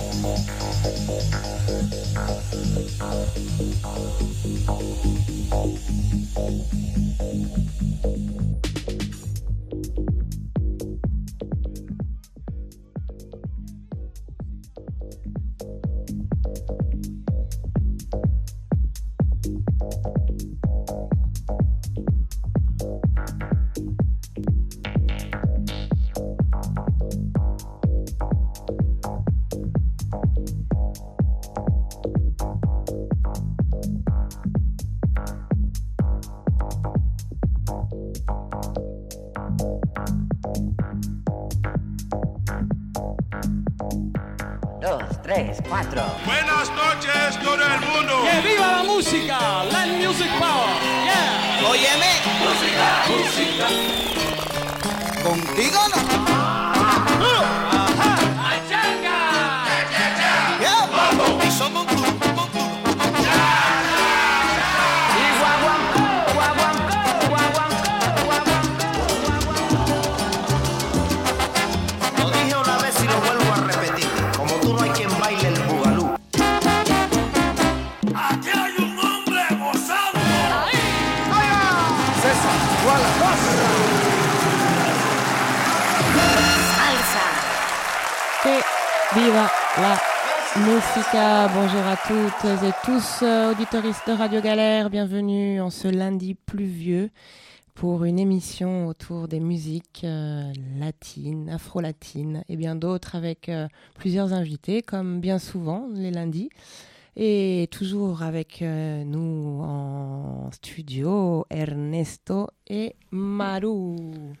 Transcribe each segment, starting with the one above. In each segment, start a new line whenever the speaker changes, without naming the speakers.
Dos, tres, cuatro.
Buenas noches, todo el mundo.
¡Que viva la música! ¡Land Music Power! ¡Yeah!
Óyeme.
Música.
Contigo no. Y somos tú. Lo dije una vez y lo vuelvo a repetir. Como tú no hay quien baile el bugalú.
Aquí hay un hombre gozando.
César, igual a
Salsa.
Que viva la musica! Bonjour à toutes et tous, auditeuristes de Radio Galère, bienvenue en ce lundi pluvieux pour une émission autour des musiques latines, afro-latines et bien d'autres avec plusieurs invités comme bien souvent les lundis. Et toujours avec nous en studio, Ernesto et Maru.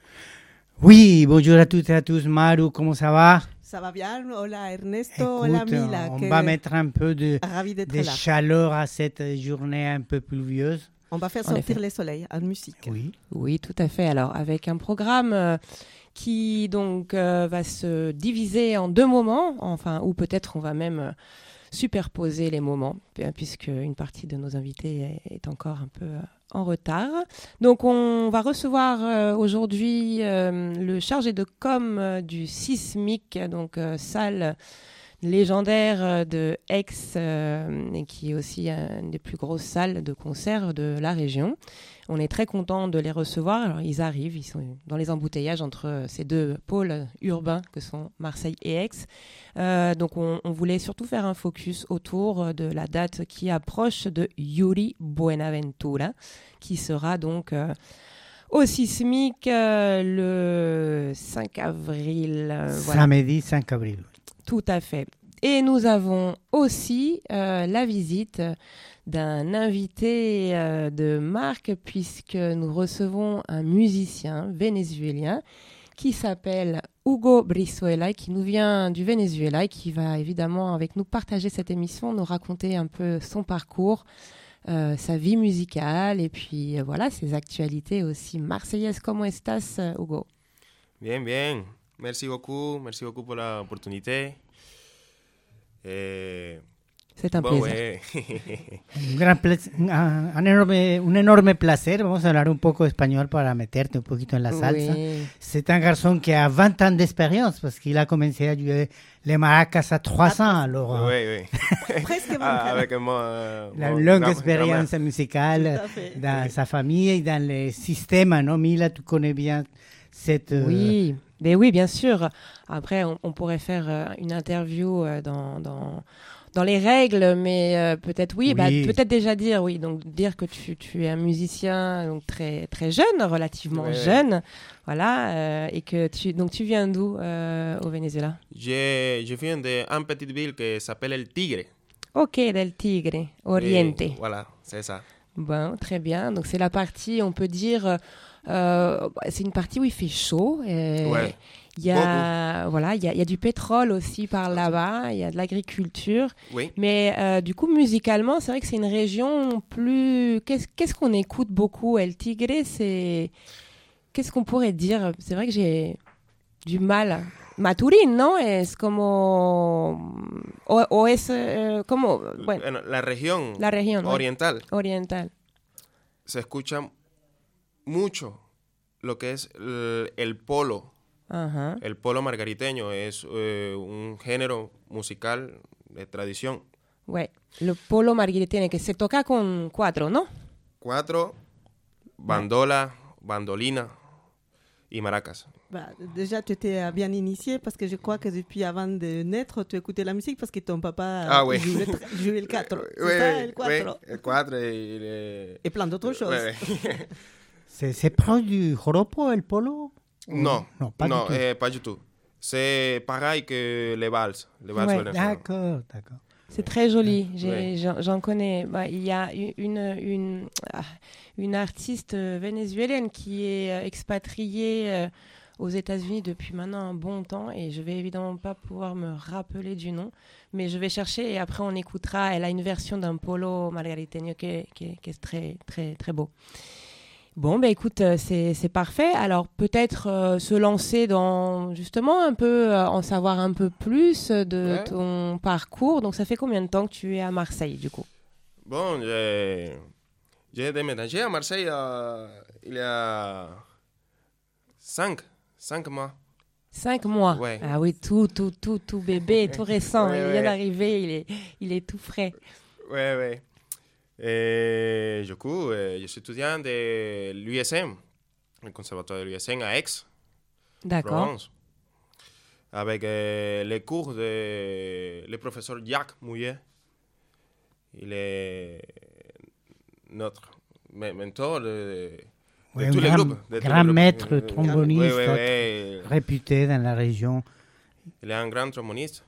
Oui, bonjour à toutes et à tous. Maru, comment ça va?
Ça va bien? Hola Ernesto,
Écoute,
hola Mila.
on va mettre un peu de
là.
chaleur à cette journée un peu pluvieuse.
On va faire
En
sortir
effet.
les soleils en musique.
Oui, tout à fait. Alors, avec un programme qui donc va se diviser en deux moments, enfin, ou peut-être on va même superposer les moments, puisque une partie de nos invités est encore un peu en retard. Donc, on va recevoir aujourd'hui le chargé de com du Sismic, donc salle légendaire de Aix, et qui est aussi une des plus grosses salles de concert de la région. On est très content de les recevoir. Alors, ils arrivent, ils sont dans les embouteillages entre ces deux pôles urbains que sont Marseille et Aix. Donc, on voulait surtout faire un focus autour de la date qui approche de Yuri Buenaventura, qui sera donc au Sismic le 5 avril. Voilà.
Samedi 5 avril.
Tout à fait. Et nous avons aussi la visite d'un invité de marque, puisque nous recevons un musicien vénézuélien qui s'appelle Hugo Brizuela, qui nous vient du Venezuela et qui va évidemment avec nous partager cette émission, nous raconter un peu son parcours, sa vie musicale et puis voilà, ses actualités aussi marseillaises. Comment estás, Hugo?
Bien, bien. Merci beaucoup pour l'opportunité.
C'est un plaisir.
Ouais.
Un énorme placer. Vamos a hablar un poco español para meterte un poquito en la salsa.
Oui.
C'est un garçon qui a 20 ans d'expérience parce qu'il a commencé à jouer les maracas à 3 ans. Alors,
Oui.
Presque 20
Avec
la longue expérience musicale dans sa famille et dans les systèmes. Non, Mila, tu connais bien cette...
Oui, mais oui, bien sûr. Après, on pourrait faire une interview dans les règles, mais peut-être oui. Bah, peut-être déjà dire oui. Donc dire que tu es un musicien donc très très jeune, relativement jeune, voilà, et que tu viens d'où au Venezuela?
Je viens d'une petite ville qui s'appelle El Tigre.
Ok, del Tigre, Oriente.
Et voilà, c'est ça.
Bon, très bien. Donc c'est la partie, on peut dire, c'est une partie où il fait chaud.
Ouais.
Il y a du pétrole aussi par là-bas, il y a de l'agriculture.
Oui.
Mais du coup, musicalement, c'est vrai que c'est une région plus... Qu'est-ce qu'on écoute beaucoup? El Tigre, c'est... Qu'est-ce qu'on pourrait dire? C'est vrai que j'ai du mal. Maturín, ¿no? Es como... O es como... Bueno,
La región
oriental.
Se escucha mucho lo que es el polo.
Ajá.
El polo margariteño es un género musical de tradición.
Ouais, le polo margariteño que se toca con 4, ¿no?
4, bandola, bandolina y maracas.
Bah, déjà, tu étais bien initié parce que je crois que depuis avant de naître, tu écoutais la musique parce que ton papa
oui.
jouait le 4. C'est
Oui,
ça,
oui,
le 4.
oui, el 4
Et plein d'autres choses.
Ouais.
C'est proche du joropo, el polo?
Non,
pas du tout.
pas du tout. C'est pareil que les valses. Les valses
Ouais,
vénézuélanes.
D'accord.
C'est très joli.
Ouais.
J'en connais. Bah, il y a une artiste vénézuélienne qui est expatriée aux États-Unis depuis maintenant un bon temps et je vais évidemment pas pouvoir me rappeler du nom, mais je vais chercher et après on écoutera. Elle a une version d'un polo margariteño qui est très très très beau. Bon, bah écoute, c'est parfait. Alors peut-être se lancer dans justement un peu en savoir un peu plus de ton parcours. Donc ça fait combien de temps que tu es à Marseille du coup?
Bon, j'ai déménagé à Marseille il y a 5 mois.
5 mois.
Ouais.
Ah oui, tout bébé, tout récent.
Ouais,
il vient d'arriver, il est tout frais.
Ouais. Et du coup, je suis étudiant de l'USM, le conservatoire de l'USM à Aix,
D'accord.
Provence, avec les cours de le professeur Jacques Mouillet. Il est notre mentor de tous les groupes.
Grand maître tromboniste,
Oui.
réputé dans la région.
Il est un grand tromboniste.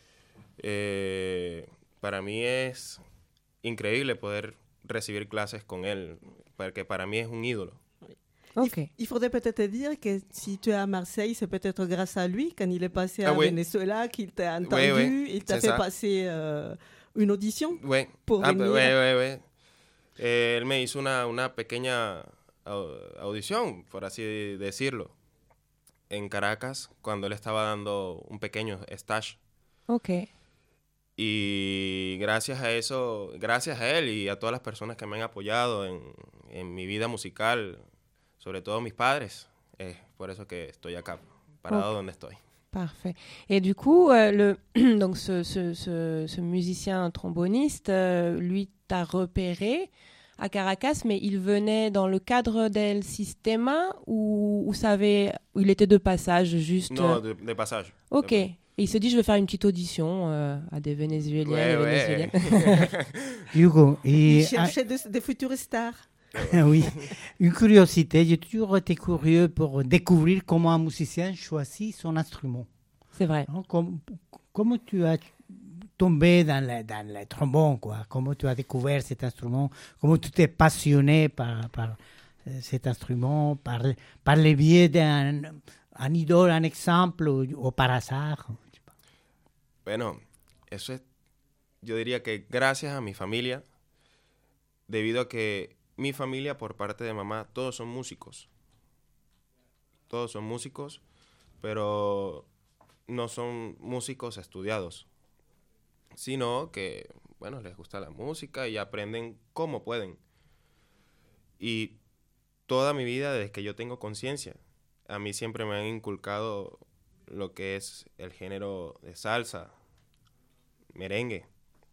Para mí es increíble poder recibir clases con él, porque para mí es un ídolo.
Ok.
Il faudrait peut-être dire que si tu es à Marseille, c'est peut-être grâce à lui, quand il est passé à Venezuela, qu'il t'a entendu, il t'a fait passer une audition pour venir.
Oui. Él me hizo una pequeña audición, por así decirlo, en Caracas, cuando él estaba dando un pequeño stage.
Ok.
Y gracias a eso, gracias a él y a todas las personas que me han apoyado en mi vida musical, sobre todo mis padres, es por eso que estoy acá, parado donde estoy.
Parfait. Et du coup, donc ce musicien tromboniste, lui, t'a repéré à Caracas, mais il venait dans le cadre del Sistema ou il était de passage juste?
Non, de passage.
Ok. Et il se dit, je vais faire une petite audition à des Vénézuéliens et Vénézuéliennes.
Hugo,
il cherchait des futures stars.
Oui, une curiosité. J'ai toujours été curieux pour découvrir comment un musicien choisit son instrument.
C'est vrai.
Comment tu as tombé dans le trombone, quoi? Comment tu as découvert cet instrument? Comment tu t'es passionné par cet instrument, par le biais d'un idole, un exemple, o par hasard?
Bueno, eso es, yo diría que gracias a mi familia, debido a que mi familia por parte de mamá, todos son músicos. Todos son músicos, pero no son músicos estudiados, sino que, bueno, les gusta la música y aprenden como pueden. Y toda mi vida, desde que yo tengo conciencia, a mí siempre me han inculcado lo que es el género de salsa, merengue.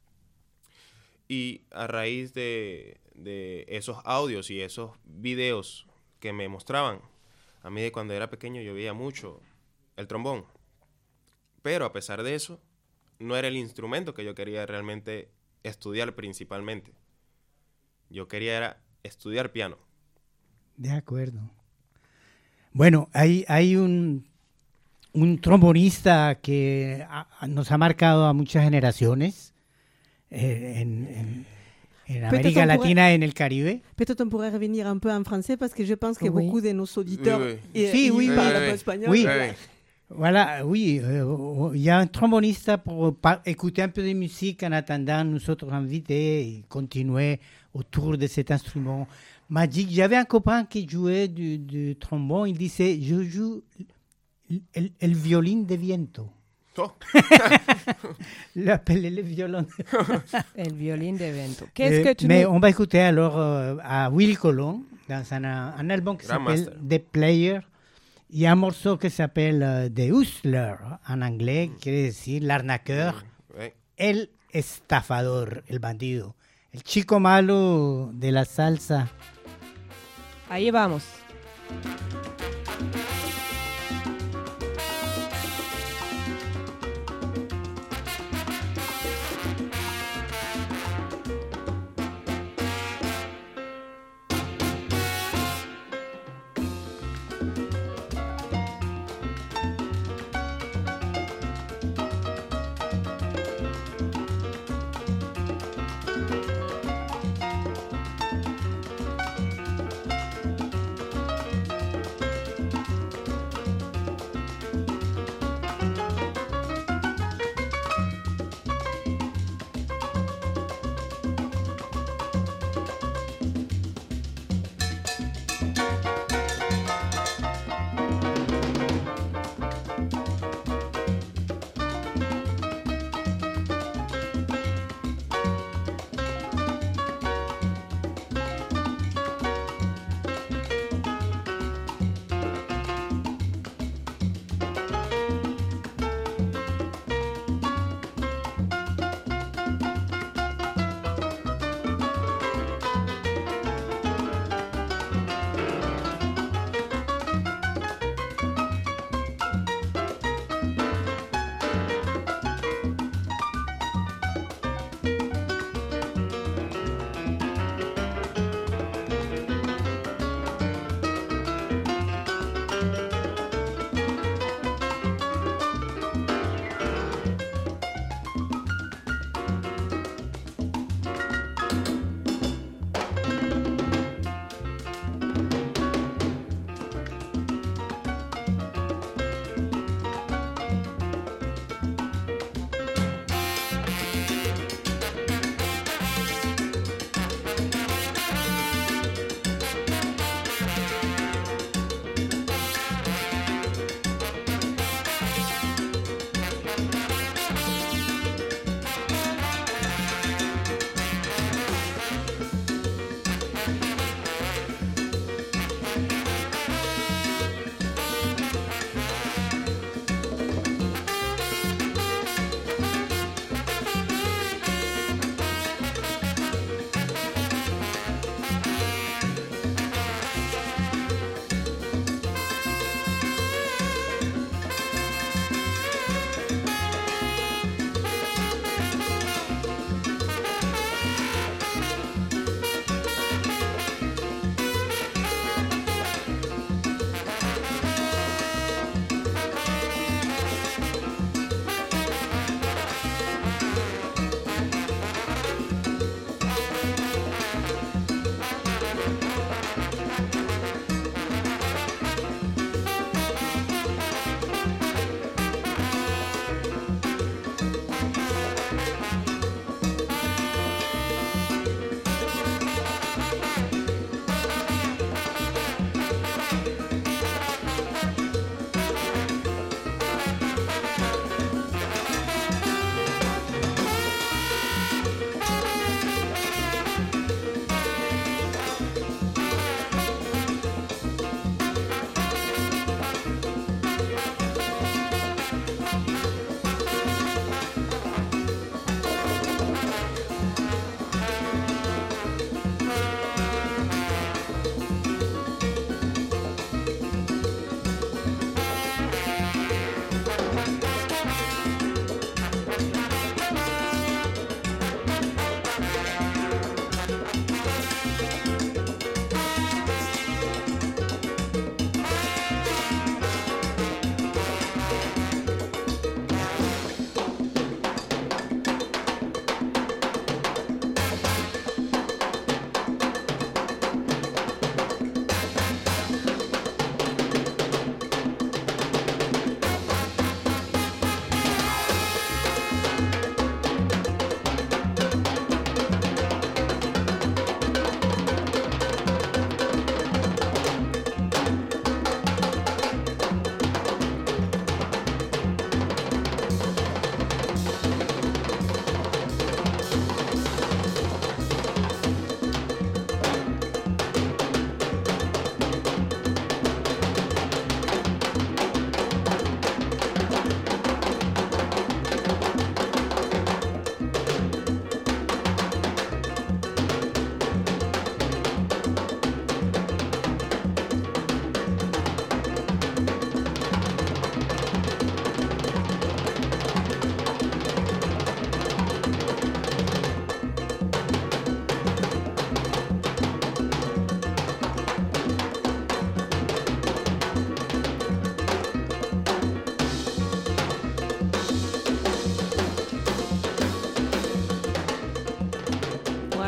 Y a raíz de esos audios y esos videos que me mostraban, a mí de cuando era pequeño yo veía mucho el trombón. Pero a pesar de eso, no era el instrumento que yo quería realmente estudiar principalmente. Yo quería estudiar piano.
De acuerdo. Bueno, hay un trombonista que nos ha marcado a muchas generaciones en América Latina et en el Caribe.
Peut-être on pourrait revenir un peu en français parce que je pense que beaucoup de nos auditeurs
parlent
un peu espagnol.
Oui. Voilà, oui, il y a un tromboniste pour écouter un peu de musique en attendant nous autres invités et continuer autour de cet instrument magique. J'avais un copain qui jouait du trombone, il disait, je joue el violín de viento.
Oh.
L'appelait le violon.
El violín de viento. Qu'est-ce que tu
mais on va écouter alors à Will Colón dans un album qui s'appelle
Master.
The Player. Il y a un morceau qui s'appelle The Hustler, en anglais, qui veut dire l'arnaqueur, el estafador, el bandido, el chico malo de la salsa.
Ahí vamos.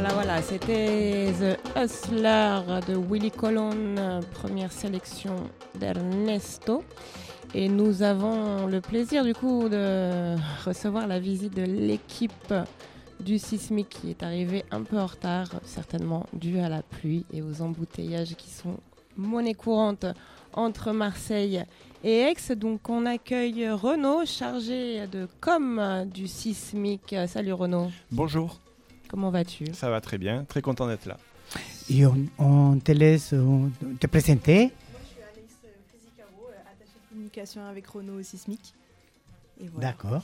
Voilà, c'était The Hustler de Willy Colon, première sélection d'Ernesto. Et nous avons le plaisir du coup de recevoir la visite de l'équipe du Sismic qui est arrivée un peu en retard, certainement dû à la pluie et aux embouteillages qui sont monnaie courante entre Marseille et Aix. Donc on accueille Renaud, chargé de com du Sismic. Salut Renaud.
Bonjour.
Comment vas-tu ?
Ça va très bien, très content d'être là.
Et on te laisse te présenter.
Moi, je suis Alex Frisicaro, attachée de communication avec Renaud au Sismic. Et voilà.
D'accord.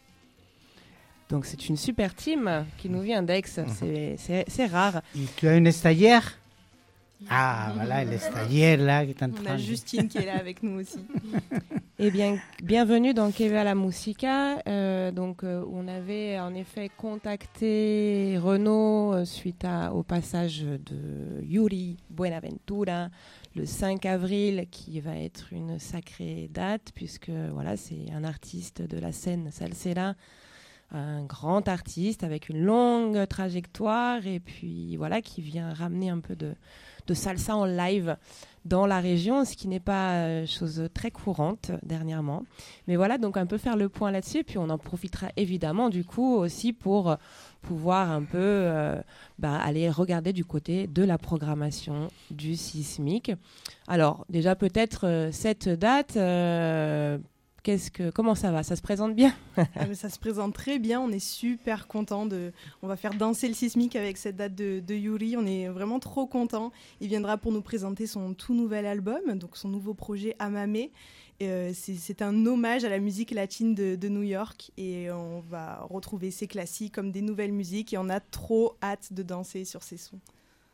Donc c'est une super team qui nous vient d'Aix, c'est rare.
Et tu as une stagiaire ? Ah, voilà, le stagiaire là qui est en train de...
On a Justine qui est là avec nous aussi.
Eh bien, bienvenue dans Que va la Musica. On avait en effet contacté Renaud suite au passage de Yuri Buenaventura le 5 avril, qui va être une sacrée date, puisque voilà, c'est un artiste de la scène salsera, un grand artiste avec une longue trajectoire, et puis voilà, qui vient ramener un peu de salsa en live dans la région, ce qui n'est pas chose très courante dernièrement. Mais voilà, donc un peu faire le point là-dessus, et puis on en profitera évidemment du coup aussi pour pouvoir un peu aller regarder du côté de la programmation du Sismic. Alors déjà peut-être cette date... comment ça va ? Ça se présente bien ?
Mais ça se présente très bien, on est super contents. On va faire danser le Sismic avec cette date de Yuri, on est vraiment trop contents. Il viendra pour nous présenter son tout nouvel album, donc son nouveau projet Amame. C'est un hommage à la musique latine de New York, et on va retrouver ses classiques comme des nouvelles musiques, et on a trop hâte de danser sur ces sons.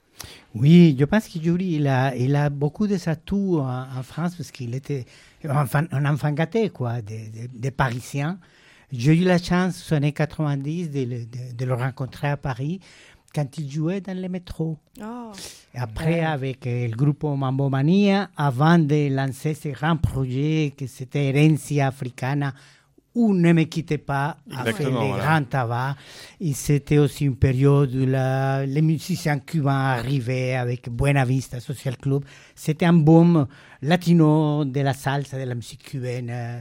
Oui, je pense que Yuri, il a beaucoup de atouts en France, parce qu'il était un enfant gâté, quoi, des Parisiens. J'ai eu la chance, aux années 90, de le rencontrer à Paris, quand il jouait dans le métro.
Oh.
Et après, avec le groupe Mambo Mania, avant de lancer ce grand projet, que c'était Herencia Africana, ou Ne me quittez pas, a fait les grands tabac. Et c'était aussi une période où les musiciens cubains arrivaient avec Buena Vista Social Club. C'était un boom latino de la salsa, de la musique cubaine,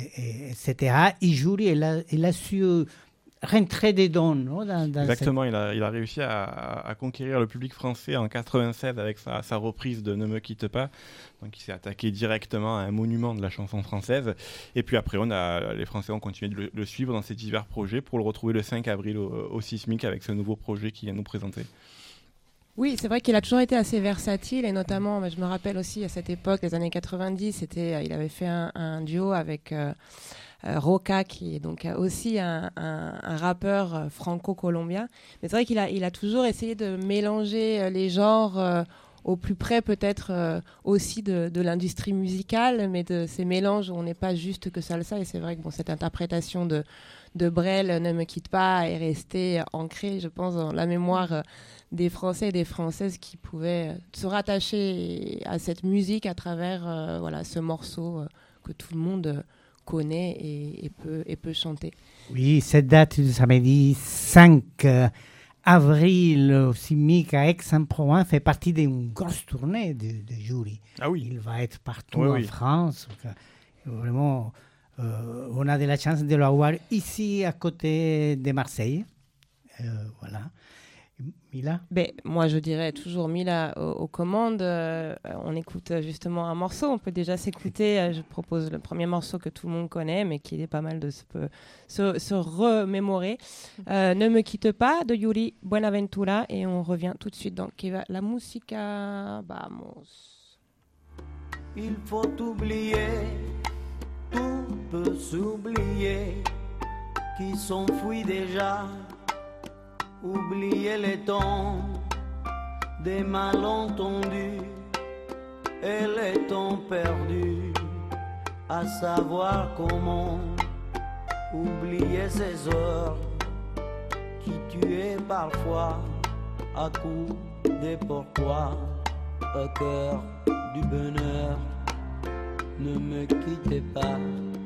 etc. Et Yuri, il a su rentrer dedans, non,
Exactement, il a réussi à conquérir le public français en 96 avec sa reprise de Ne me quitte pas. Donc il s'est attaqué directement à un monument de la chanson française. Et puis après, les Français ont continué de le suivre dans ses divers projets pour le retrouver le 5 avril au Sismic avec ce nouveau projet qu'il vient nous présenter.
Oui, c'est vrai qu'il a toujours été assez versatile, et notamment, je me rappelle aussi à cette époque, les années 90, il avait fait un duo avec Roca, qui est donc aussi un rappeur franco-colombien. Mais c'est vrai qu'il a toujours essayé de mélanger les genres au plus près peut-être aussi de l'industrie musicale, mais de ces mélanges où on n'est pas juste que salsa. Et c'est vrai que cette interprétation de Brel, Ne me quitte pas, est restée ancrée, je pense, dans la mémoire des Français et des Françaises qui pouvaient se rattacher à cette musique à travers ce morceau que tout le monde connaît et peut chanter.
Oui, cette date du samedi 5 avril au Sismic à Aix-en-Provence fait partie d'une grosse tournée de Yuri.
Ah oui.
Il va être partout en France. Vraiment, on a de la chance de l'avoir ici à côté de Marseille. Voilà. Mila ?
Moi, je dirais toujours Mila aux commandes. On écoute justement un morceau. On peut déjà s'écouter. Je propose le premier morceau que tout le monde connaît, mais qui est pas mal de se remémorer. Ne me quitte pas, de Yuri Buenaventura. Et on revient tout de suite dans Que va la Musica. Vamos.
Il faut oublier, tout peut s'oublier, qui s'enfuit déjà. Oubliez les temps des malentendus et les temps perdus, à savoir comment oublier ces heures qui tuaient parfois à coups de pourquoi, au cœur du bonheur. Ne me quittez pas,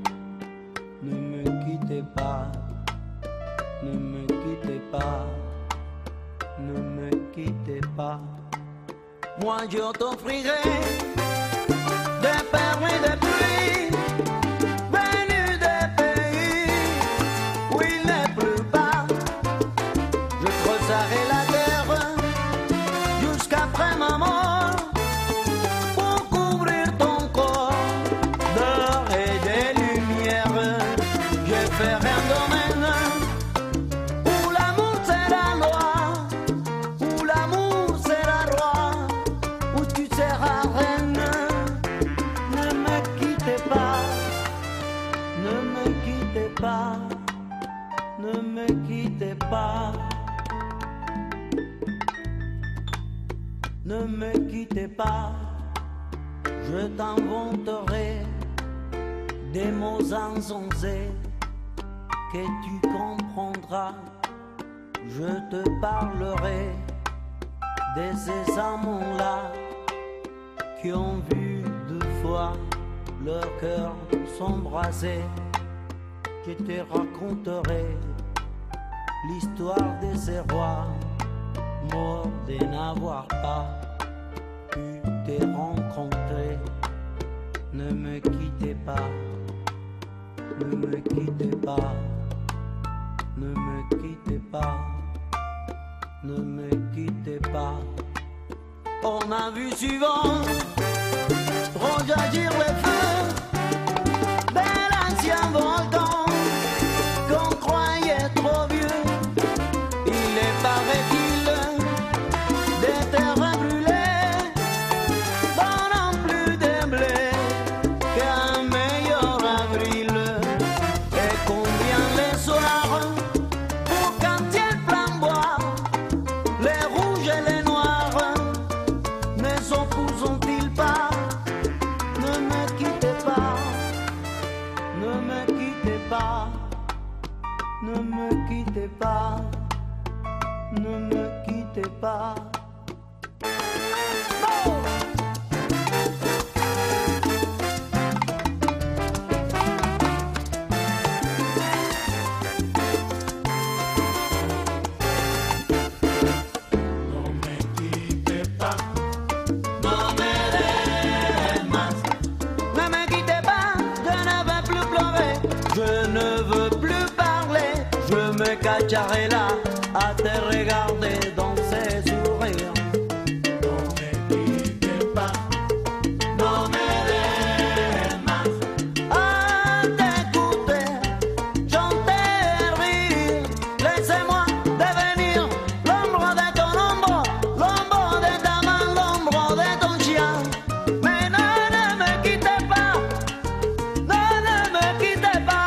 ne me quittez pas, ne me quittez pas.
ne me quittez pas. Moi je t'offrirai des perles et des pluies venues des pays où il n'est plus bas. Je creuserai la terre jusqu'après ma mort pour couvrir ton corps d'or et de lumière. Je ferai un domaine où l'amour sera loi, où l'amour sera roi, où tu seras reine. Ne me quittez pas, ne me quittez pas, ne me quittez pas. Ne me quittez pas, je t'inventerai des mots insensés que tu comprendras. Je te parlerai de ces amants-là qui ont vu deux fois leur cœur s'embraser. Je te raconterai l'histoire de ces rois morts de n'avoir pas pu te rencontrer. Ne me quittez pas, ne me quittez pas, ne me quittez pas, ne me quittez pas. On a vu souvent rejaillir le feu de l'ancien volcan qu'on croyait trop vieux. Il est paraît-il des terres brûlées donnant plus de blé qu'un meilleur avril. Et combien les soirs pour quand il flamboie, les rouges et les noirs ne s'opposent-ils pas? Ne me quittez pas, ne me quittez pas, ne me quittez pas, ne me quittez pas. Cacherai là à te regarder dans ses sourires. Non me quittez pas, non me demas. À t'écouter, chanter, rire. Laissez-moi devenir l'ombre de ton ombre, l'ombre de ta main, l'ombre de ton chien. Mais non, ne me quittez pas, non, ne me quittez pas.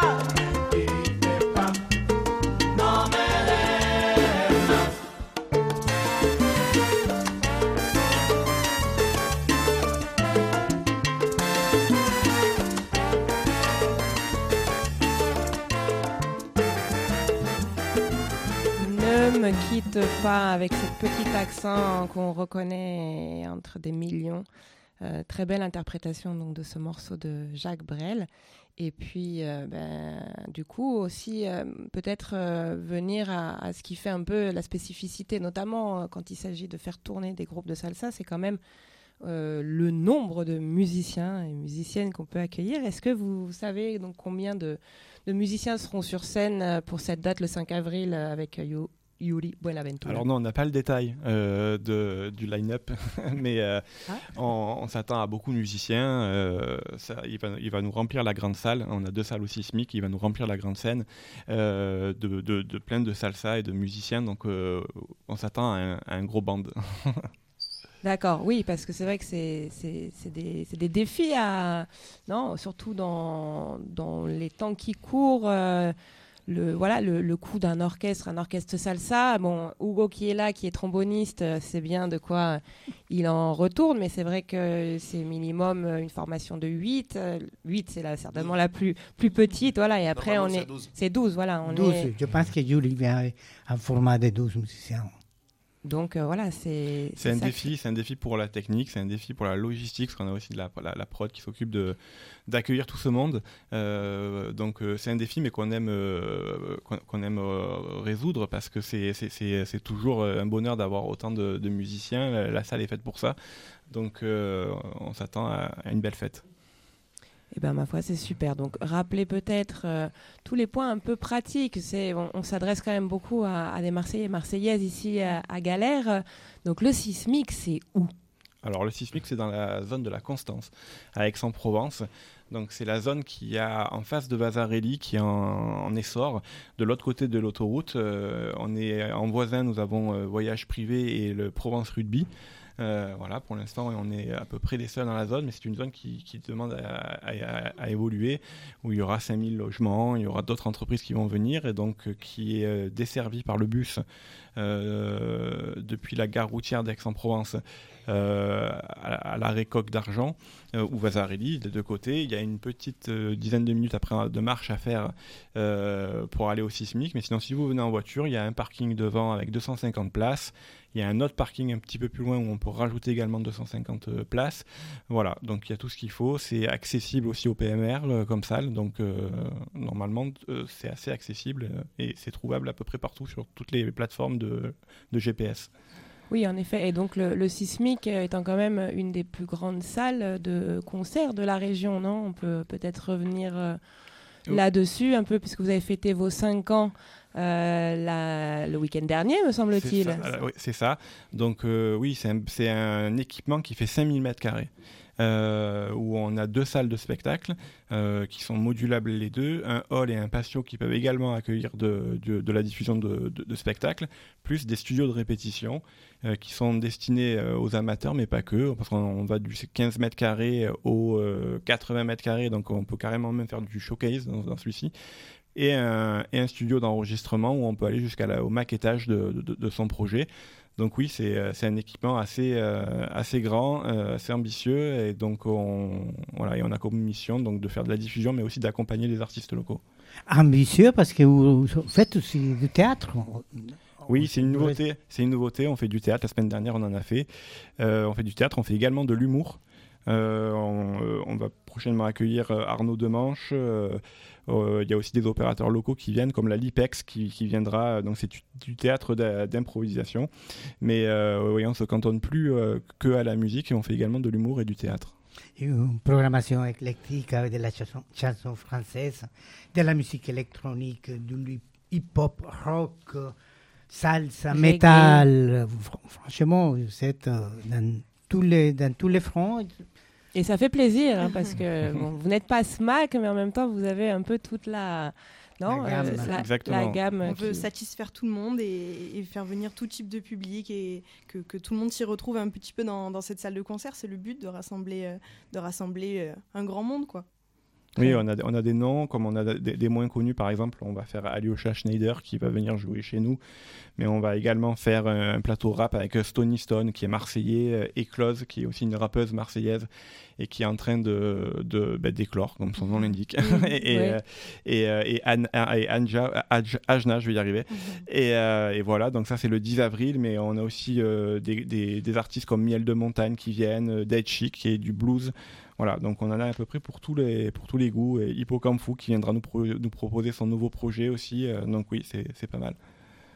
Ne me quitte pas, avec ce petit accent qu'on reconnaît entre des millions. Très belle interprétation donc, de ce morceau de Jacques Brel. Et puis, du coup, aussi, peut-être venir à ce qui fait un peu la spécificité, notamment quand il s'agit de faire tourner des groupes de salsa, c'est quand même le nombre de musiciens et musiciennes qu'on peut accueillir. Est-ce que vous savez donc, combien de musiciens seront sur scène pour cette date, le 5 avril, avec Yuri Buenaventura?
Alors non, on n'a pas le détail du line-up, mais on s'attend à beaucoup de musiciens. Il va nous remplir la grande salle. On a 2 salles au Sismic. Il va nous remplir la grande scène de plein de salsa et de musiciens. Donc on s'attend à un gros band.
D'accord, oui, parce que c'est vrai que c'est des défis surtout dans les temps qui courent. Le coût d'un orchestre, un orchestre salsa. Bon, Hugo qui est là, qui est tromboniste, c'est bien de quoi il en retourne, mais c'est vrai que c'est minimum une formation de 8. 8, c'est là certainement la plus petite, voilà. Et après,
c'est 12.
C'est 12, voilà.
12, je pense que Julie vient en format de 12 musiciens.
Donc voilà, c'est
un défi, c'est un défi pour la technique, c'est un défi pour la logistique, parce qu'on a aussi la prod qui s'occupe d'accueillir tout ce monde. Donc c'est un défi, mais qu'on aime résoudre, parce que c'est toujours un bonheur d'avoir autant de musiciens. La salle est faite pour ça, donc on s'attend à une belle fête.
Eh ben, ma foi, c'est super. Donc, rappelez peut-être tous les points un peu pratiques. On s'adresse quand même beaucoup à des Marseillais et Marseillaises ici à Galère. Donc, le Sismic, c'est où ?
Alors, le Sismic, c'est dans la zone de la Constance, à Aix-en-Provence. Donc, c'est la zone qui a en face de Vasarely, qui est en essor. De l'autre côté de l'autoroute, on est en voisin, nous avons Voyage Privé et le Provence Rugby. Voilà, pour l'instant, on est à peu près les seuls dans la zone, mais c'est une zone qui demande à évoluer, où il y aura 5000 logements, il y aura d'autres entreprises qui vont venir, et donc qui est desservie par le bus depuis la gare routière d'Aix-en-Provence à l'arrêt Coq d'Argent ou Vasarely, des deux côtés. Il y a une petite dizaine de minutes après de marche à faire pour aller au Sismic, mais sinon, si vous venez en voiture, il y a un parking devant avec 250 places. Il y a un autre parking un petit peu plus loin où on peut rajouter également 250 places. Voilà, donc il y a tout ce qu'il faut. C'est accessible aussi au PMR comme salle, donc normalement c'est assez accessible et c'est trouvable à peu près partout sur toutes les plateformes de GPS.
Oui, en effet. Et donc le Sismic étant quand même une des plus grandes salles de concert de la région, non ? On peut peut-être revenir là-dessus un peu, puisque vous avez fêté vos 5 ans le week-end dernier, me semble-t-il.
Oui, c'est ça. Donc oui, c'est un équipement qui fait 5000 m², où on a 2 salles de spectacle qui sont modulables les deux, un hall et un patio qui peuvent également accueillir de la diffusion de spectacles, plus des studios de répétition qui sont destinés aux amateurs, mais pas que, parce qu'on va du 15 m² au 80 m², donc on peut carrément même faire du showcase dans celui-ci. Et un studio d'enregistrement où on peut aller jusqu'au maquettage de son projet. Donc oui, c'est un équipement assez grand, assez ambitieux, et donc on a comme mission donc de faire de la diffusion, mais aussi d'accompagner les artistes locaux.
Ambitieux parce que vous faites aussi du théâtre.
Oui, c'est une nouveauté. On fait du théâtre. La semaine dernière, on en a fait. On fait du théâtre. On fait également de l'humour. On va prochainement accueillir Arnaud Demanche. Il y a aussi des opérateurs locaux qui viennent, comme la Lipex qui viendra. Donc c'est du théâtre d'improvisation. Mais oui, on ne se cantonne plus que à la musique, et on fait également de l'humour et du théâtre.
Une programmation éclectique avec de la chanson française, de la musique électronique, du hip-hop, rock, salsa, métal. Franchement, vous êtes dans tous les fronts.
Et ça fait plaisir, hein, parce que vous n'êtes pas SMAC, mais en même temps, vous avez un peu toute la gamme.
On veut satisfaire tout le monde et faire venir tout type de public, et que tout le monde s'y retrouve un petit peu dans cette salle de concert. C'est le but, de rassembler un grand monde, quoi.
Oui, on a des noms, comme on a des moins connus. Par exemple, on va faire Alyosha Schneider qui va venir jouer chez nous, mais on va également faire un plateau rap avec Stony Stone qui est marseillais, Éclose qui est aussi une rappeuse marseillaise et qui est en train d'éclore, comme son nom l'indique, et Ajna, je vais y arriver. Et voilà, donc ça c'est le 10 avril, mais on a aussi des artistes comme Miel de Montagne qui viennent, Dead Chic qui est du blues. Voilà, donc on en a à peu près pour tous les goûts, et Hippocampe Fou qui viendra nous proposer son nouveau projet aussi, donc oui, c'est pas mal.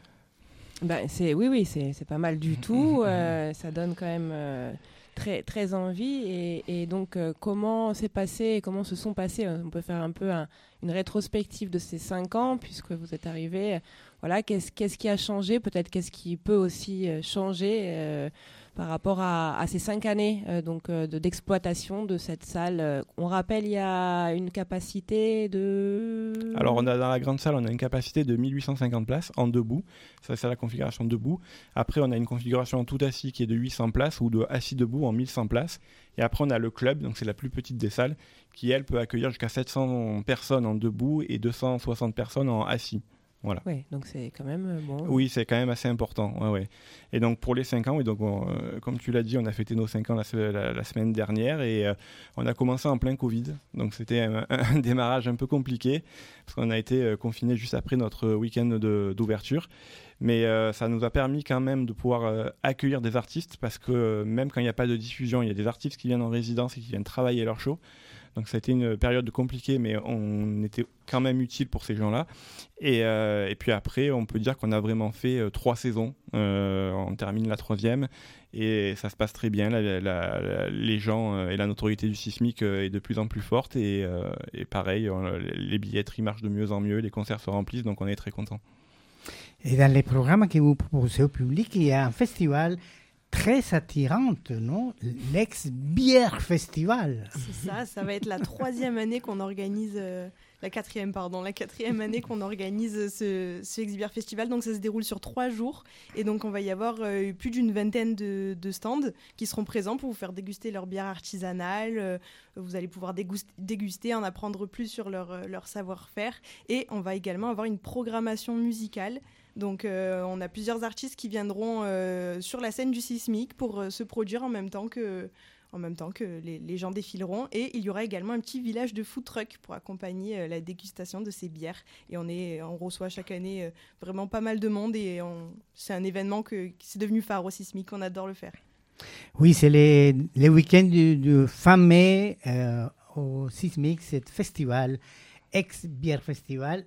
C'est pas mal du tout, ça donne quand même très, très envie, et donc comment se sont passés, on peut faire un peu une rétrospective de ces 5 ans, puisque vous êtes arrivés, voilà, qu'est-ce qui a changé, peut-être qu'est-ce qui peut aussi changer par rapport à ces 5 années d'exploitation de cette salle. On rappelle, il y a une capacité de...
Alors, dans la grande salle, on a une capacité de 1850 places en debout. Ça, c'est la configuration debout. Après, on a une configuration en tout assis qui est de 800 places, ou de assis debout en 1100 places. Et après, on a le club, donc c'est la plus petite des salles, qui, elle, peut accueillir jusqu'à 700 personnes en debout et 260 personnes en assis. Voilà.
Oui, donc c'est quand même bon.
Oui, c'est quand même assez important. Ouais. Et donc pour les 5 ans, oui, donc comme tu l'as dit, on a fêté nos 5 ans la semaine dernière et on a commencé en plein Covid. Donc c'était un démarrage un peu compliqué parce qu'on a été confinés juste après notre week-end d'ouverture. Mais ça nous a permis quand même de pouvoir accueillir des artistes parce que même quand il n'y a pas de diffusion, il y a des artistes qui viennent en résidence et qui viennent travailler leur show. Donc ça a été une période compliquée, mais on était quand même utile pour ces gens-là. Et puis après, on peut dire qu'on a vraiment fait 3 saisons. On termine la 3e et ça se passe très bien. Les gens et la notoriété du Sismic est de plus en plus forte. Et pareil, les billetteries marchent de mieux en mieux, les concerts se remplissent, donc on est très contents.
Et dans les programmes que vous proposez au public, il y a un festival très attirante, non? L'ex-Bière Festival.
C'est ça va être la 3e année qu'on organise, la 4e année qu'on organise ce Ex-Bière Festival. Donc ça se déroule sur 3 jours et donc on va y avoir plus d'une vingtaine de stands qui seront présents pour vous faire déguster leur bière artisanale. Vous allez pouvoir déguster, en apprendre plus sur leur savoir-faire et on va également avoir une programmation musicale. Donc on a plusieurs artistes qui viendront sur la scène du Sismic pour se produire en même temps que les gens défileront. Et il y aura également un petit village de food truck pour accompagner la dégustation de ces bières. Et on reçoit chaque année vraiment pas mal de monde et c'est un événement qui c'est devenu phare au Sismic, on adore le faire.
Oui, c'est les week-ends du fin mai au Sismic, ce festival, Ex-Bière Festival,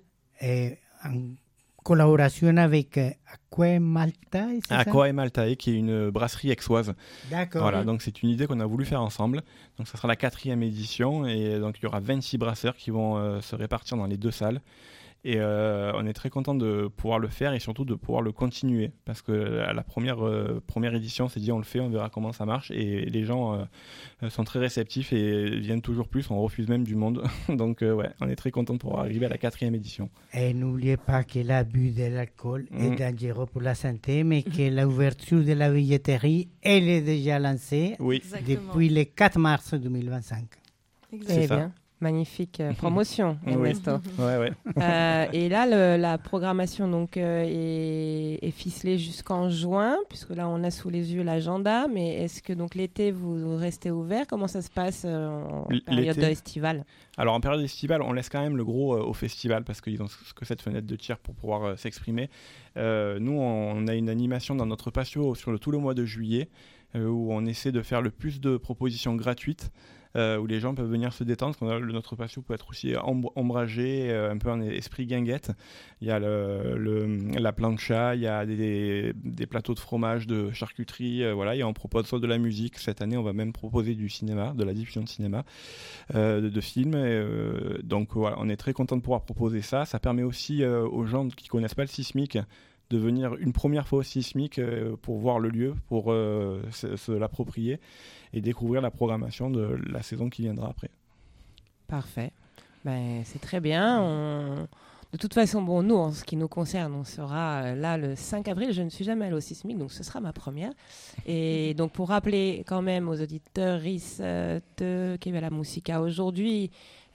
en collaboration avec Aquae Maltae, c'est ça?
Aquae Maltae, qui est une brasserie aixoise.
D'accord.
Voilà, donc c'est une idée qu'on a voulu faire ensemble. Donc ça sera la 4e édition et donc il y aura 26 brasseurs qui vont se répartir dans les 2 salles. Et on est très content de pouvoir le faire et surtout de pouvoir le continuer parce que la première édition, on s'est dit on le fait, on verra comment ça marche et les gens sont très réceptifs et viennent toujours plus, on refuse même du monde. Donc on est très content de pouvoir arriver à la 4e édition.
Et n'oubliez pas que l'abus de l'alcool est dangereux pour la santé, mais que l'ouverture de la billetterie, elle est déjà lancée depuis le 4 mars 2025.
C'est ça. Bien. Magnifique promotion, Ernesto.
Ouais.
Et là, la programmation donc, est ficelée jusqu'en juin, puisque là, on a sous les yeux l'agenda. Mais est-ce que donc l'été, vous restez ouvert? Comment ça se passe en période estivale? Alors,
en période estivale, on laisse quand même le gros au festival, parce qu'ils ont que cette fenêtre de tir pour pouvoir s'exprimer. Nous, on a une animation dans notre patio sur tout le mois de juillet, où on essaie de faire le plus de propositions gratuites, où les gens peuvent venir se détendre, parce que notre patio peut être aussi ombragé, un peu en esprit guinguette. Il y a la plancha, il y a des plateaux de fromage, de charcuterie, voilà, et on propose soit de la musique. Cette année, on va même proposer du cinéma, de la diffusion de cinéma, de films. Donc voilà, on est très content de pouvoir proposer ça. Ça permet aussi aux gens qui ne connaissent pas le Sismic de venir une première fois au Sismic pour voir le lieu, pour se l'approprier et découvrir la programmation de la saison qui viendra après.
Parfait. C'est très bien. De toute façon, nous, en ce qui nous concerne, on sera là le 5 avril. Je ne suis jamais allée au Sismic, donc ce sera ma première. Et donc, pour rappeler quand même aux auditeurs de Quebec la Musica aujourd'hui,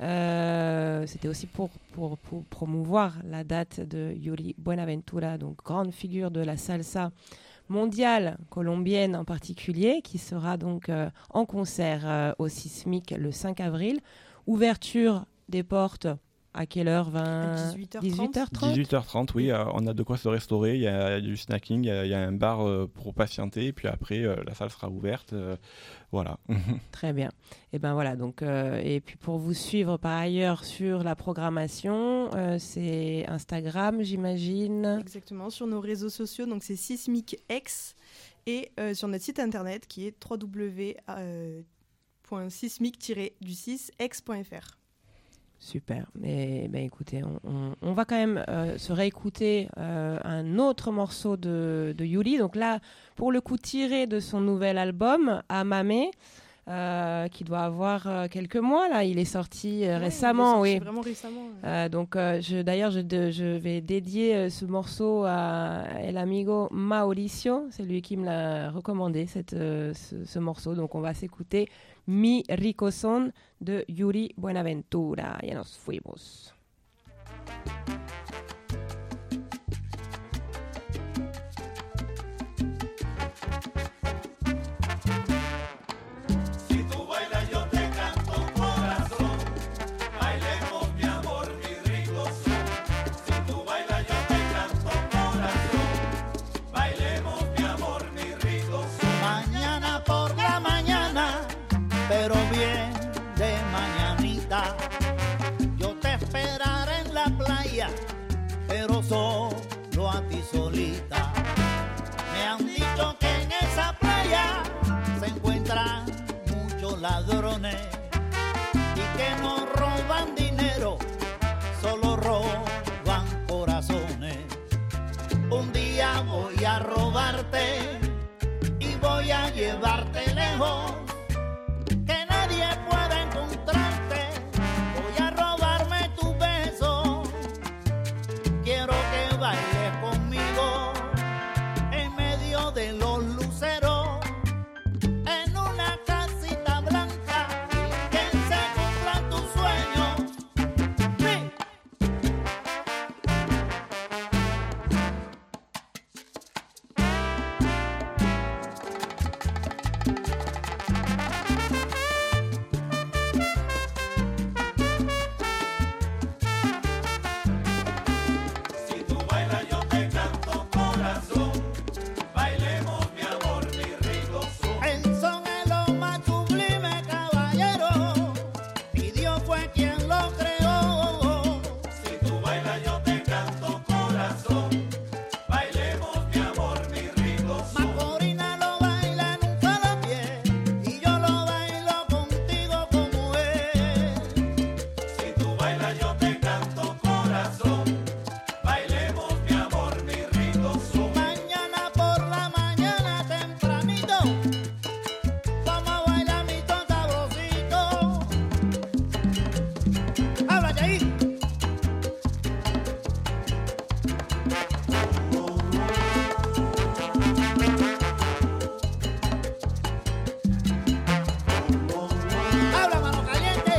c'était aussi pour promouvoir la date de Yuri Buenaventura, donc grande figure de la salsa mondiale, colombienne en particulier, qui sera donc en concert au Sismic le 5 avril. Ouverture des portes à quelle heure? 18h30
18h30, oui. On a de quoi se restaurer. Il y a du snacking, il y a un bar pour patienter. Et puis après, la salle sera ouverte. Voilà.
Très bien. Et voilà. Donc, et puis pour vous suivre par ailleurs sur la programmation, c'est Instagram, j'imagine.
Exactement. Sur nos réseaux sociaux, donc c'est SismicX et sur notre site internet qui est www.sismic-du6x.fr.
Super. Mais écoutez, on va quand même se réécouter un autre morceau de Yuri. Donc là, pour le coup, tiré de son nouvel album, Amame, qui doit avoir quelques mois. Là, il est sorti récemment.
Il est sorti vraiment récemment.
Donc, d'ailleurs, je vais dédier ce morceau à El Amigo Mauricio. C'est lui qui me l'a recommandé, ce morceau. Donc, on va s'écouter Mi Rico Son de Yuri Buenaventura. Ya nos fuimos.
día voy a robarte y voy a llevarte lejos, que nadie pueda encontrarte. Voy a robarme tus besos. Quiero que bailes conmigo en medio de los luceros, en una casita blanca, que se cumplan tus sueños. Sí.
Si tú bailas yo te canto corazón, bailemos mi amor, mi rico son.
El son es lo más sublime, caballero, y Dios fue quien lo creó.
Si tú bailas yo te canto corazón, bailemos mi amor, mi rico son.
Macorina lo baila en un solo pie, y yo lo bailo contigo como es.
Si tú bailas yo te canto corazón, bailemos mi amor, mi rico son.
Mañana por la mañana tempranito, vamos a bailar mi ton sabrosito. Habla de ahí. Habla, mano caliente.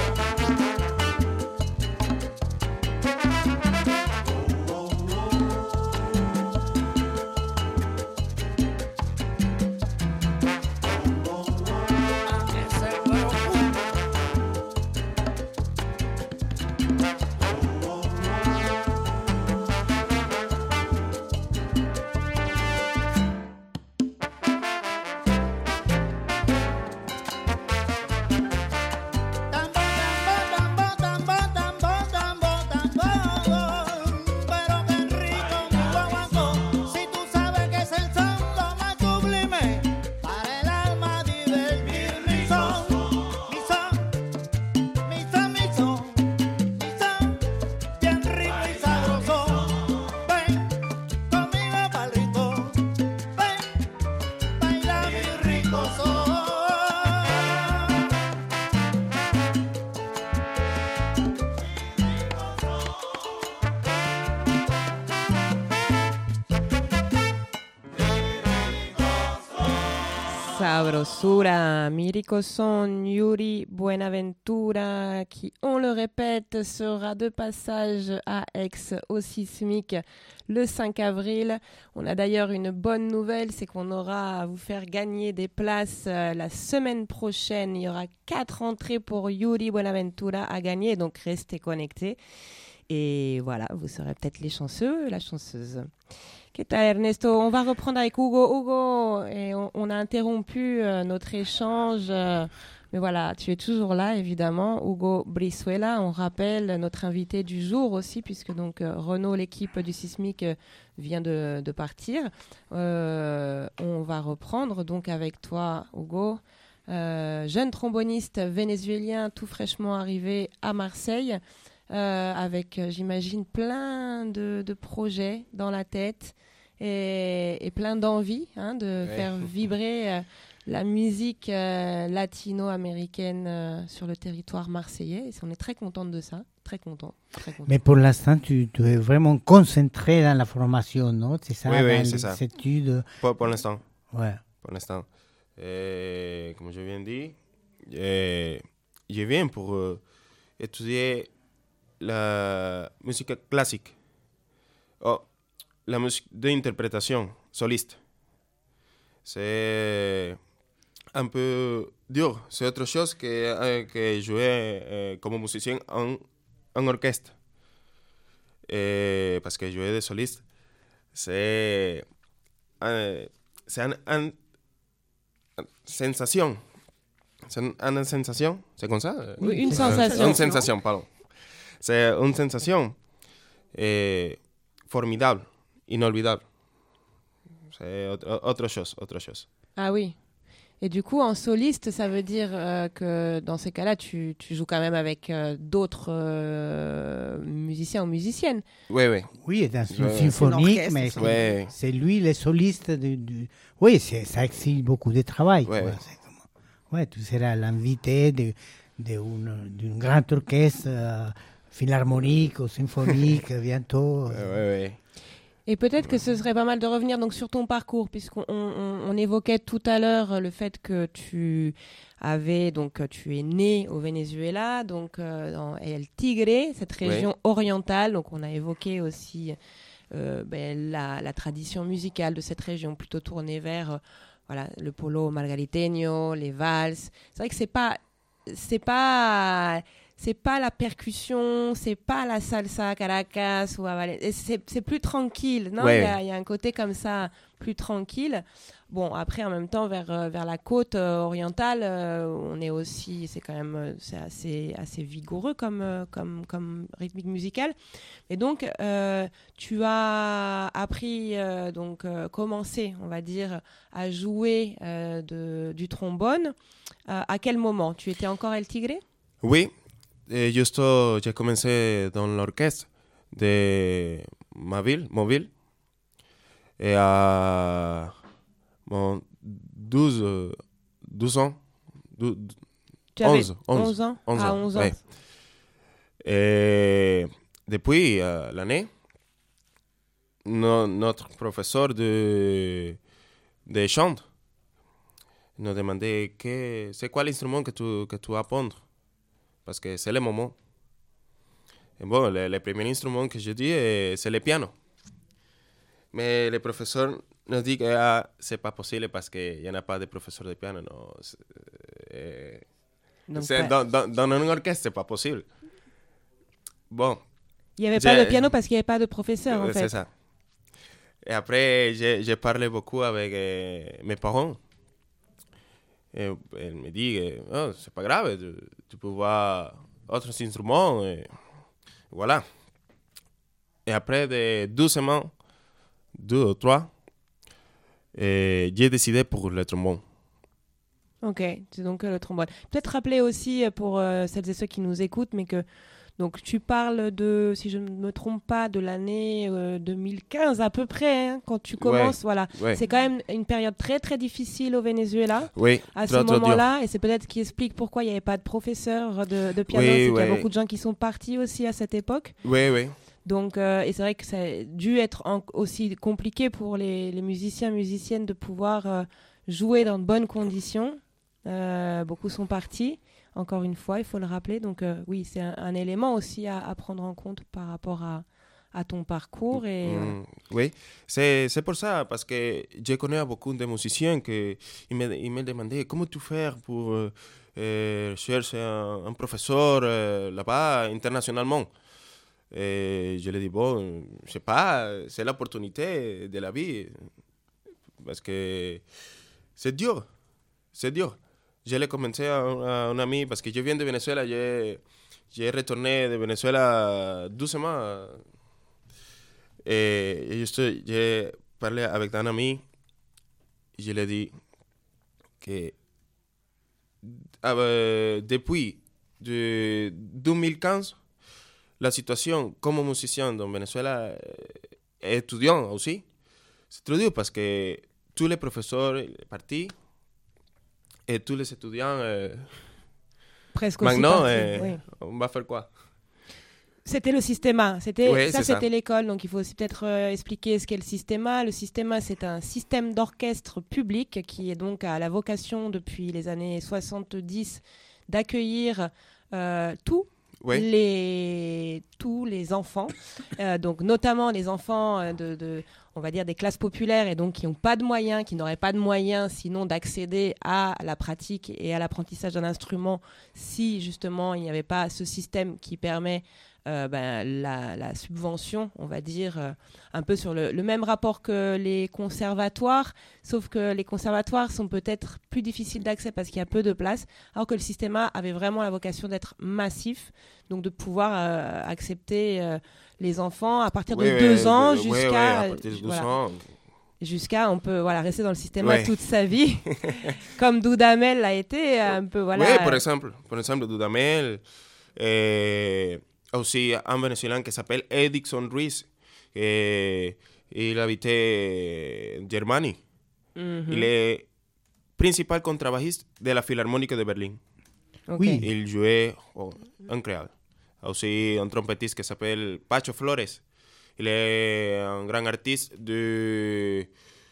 Ese cuero, tambo, tambo, tambo, tambo, tambo, pero qué rico mi guaguancó. Si tú sabes que es el son lo más sublime, para el alma divertir mi son, mi son, mi son, mi son, mi son, bien rico y sabroso. Ven conmigo pa'l rico, ven, baila mi rico son.
Sabrosura, mi rico son Yuri Buenaventura, qui, on le répète, sera de passage à Aix au Sismic le 5 avril. On a d'ailleurs une bonne nouvelle, c'est qu'on aura à vous faire gagner des places la semaine prochaine. Il y aura 4 entrées pour Yuri Buenaventura à gagner, donc restez connectés. Et voilà, vous serez peut-être les chanceux, la chanceuse. ¿Qué tal, Ernesto? On va reprendre avec Hugo. Hugo, et on a interrompu notre échange, mais voilà, tu es toujours là, évidemment. Hugo Brizuela, on rappelle notre invité du jour aussi, puisque donc Renaud, l'équipe du Sismic, vient de partir. On va reprendre donc avec toi, Hugo, jeune tromboniste vénézuélien tout fraîchement arrivé à Marseille, avec, j'imagine, plein de projets dans la tête et plein d'envie de faire vibrer la musique latino-américaine sur le territoire marseillais. Et on est très contente de ça, très content.
Mais pour l'instant, tu es vraiment concentré dans la formation, non? C'est ça,
oui, c'est ça.
Études.
Pour l'instant.
Ouais.
Pour l'instant. Comme je viens de dire, je viens pour étudier la musique classique. Oh, la musique d'interprétation soliste. C'est un peu dur. C'est autre chose que jouer comme musicien en orchestre. Parce que jouer de soliste, c'est une sensation. C'est une sensation, c'est comme ça?
Oui, une sensation.
Une sensation, pardon. C'est une sensation formidable, inolvidable. C'est autre chose.
Ah oui. Et du coup, en soliste, ça veut dire que dans ces cas-là, tu joues quand même avec d'autres musiciens ou musiciennes.
Oui.
Oui, dans une symphonique, mais c'est lui le soliste du... Oui, ça exige beaucoup de travail. Tu seras l'invité d'un grand orchestre philharmonique ou symphonique bientôt.
Et peut-être que ce serait pas mal de revenir donc sur ton parcours, puisqu'on évoquait tout à l'heure le fait que tu es né au Venezuela, donc dans El Tigre, cette région orientale. Donc on a évoqué aussi la tradition musicale de cette région, plutôt tournée vers le polo margariteño, les valses. C'est vrai que c'est pas la percussion, c'est pas la salsa Caracas ou c'est plus tranquille, non? Il y a un côté comme ça plus tranquille. Bon, après en même temps vers la côte orientale, on est aussi, c'est quand même assez vigoureux comme rythmique musicale. Et donc tu as appris commencé, on va dire, à jouer du trombone. À quel moment? Tu étais encore El Tigre?
Oui. J'ai commencé dans l'orchestre de ma ville, et à 12 ans.
11 ans. À 11 ans.
Et depuis l'année, notre professeur de chant nous demandait c'est quoi l'instrument que tu vas apprendre. Parce que c'est le moment. Et bon, le premier instrument que je dis, c'est le piano. Mais le professeur nous dit que c'est pas possible parce qu'il n'y en a pas de professeur de piano. Non. Dans un orchestre, c'est pas possible. Bon.
Il n'y avait pas de piano parce qu'il n'y avait pas de professeur, en fait.
C'est ça. Et après, j'ai parlé beaucoup avec mes parents. Et elle me dit que c'est pas grave, tu peux voir d'autres instruments. Et voilà. Et après de 12 semaines, 2 ou 3, j'ai décidé pour le trombone.
Ok, c'est donc le trombone. Peut-être rappeler aussi pour celles et ceux qui nous écoutent, mais que donc tu parles de, si je ne me trompe pas, de l'année 2015 à peu près, hein, quand tu commences. Voilà. C'est quand même une période très très difficile au Venezuela à ce moment-là, et c'est peut-être ce qui explique pourquoi il n'y avait pas de professeur de piano. C'est qu'il y a beaucoup de gens qui sont partis aussi à cette époque. Donc, et c'est vrai que ça a dû être aussi compliqué pour les musiciens, musiciennes de pouvoir jouer dans de bonnes conditions. Beaucoup sont partis. Encore une fois, il faut le rappeler. Donc oui, c'est un élément aussi à prendre en compte par rapport à ton parcours.
Oui, c'est pour ça, parce que je connais beaucoup de musiciens qui me demandaient comment tu fais pour chercher un professeur là-bas internationalement. Et je lui dis, bon, je sais pas, c'est l'opportunité de la vie. Parce que c'est dur. Je l'ai commencé à un ami, parce que je viens de Venezuela, j'ai retourné de Venezuela 12 semaines. Et j'ai parlé avec un ami, je lui ai dit que depuis 2015, la situation comme musicien dans Venezuela, étudiant aussi, c'est trop dur parce que tous les professeurs sont partis. Et tous les étudiants,
presque
maintenant,
aussi
on va faire quoi?
C'était le Systema, c'était l'école, donc il faut aussi peut-être expliquer ce qu'est le Systema. Le Systema, c'est un système d'orchestre public qui est donc à la vocation depuis les années 70 d'accueillir tous les enfants, donc notamment les enfants on va dire des classes populaires et donc qui n'ont pas de moyens, qui n'auraient pas de moyens sinon d'accéder à la pratique et à l'apprentissage d'un instrument si justement il n'y avait pas ce système qui permet la subvention, on va dire, un peu sur le même rapport que les conservatoires, sauf que les conservatoires sont peut-être plus difficiles d'accès parce qu'il y a peu de place, alors que le Systema avait vraiment la vocation d'être massif, donc de pouvoir accepter les enfants à partir de 2 ans jusqu'à...
à partir de 12 ans.
jusqu'à on peut rester dans le système toute sa vie, comme Dudamel l'a été un peu
Oui, por exemple Dudamel, aussi un Vénézuélien qui s'appelle Edison Ruiz, il habitait en Germanie. Il est principal contrabajiste de la Philharmonique de Berlin.
Okay.
Il jouait en créole. Aussi un trompettiste qui s'appelle Pacho Flores. Il est un grand artiste de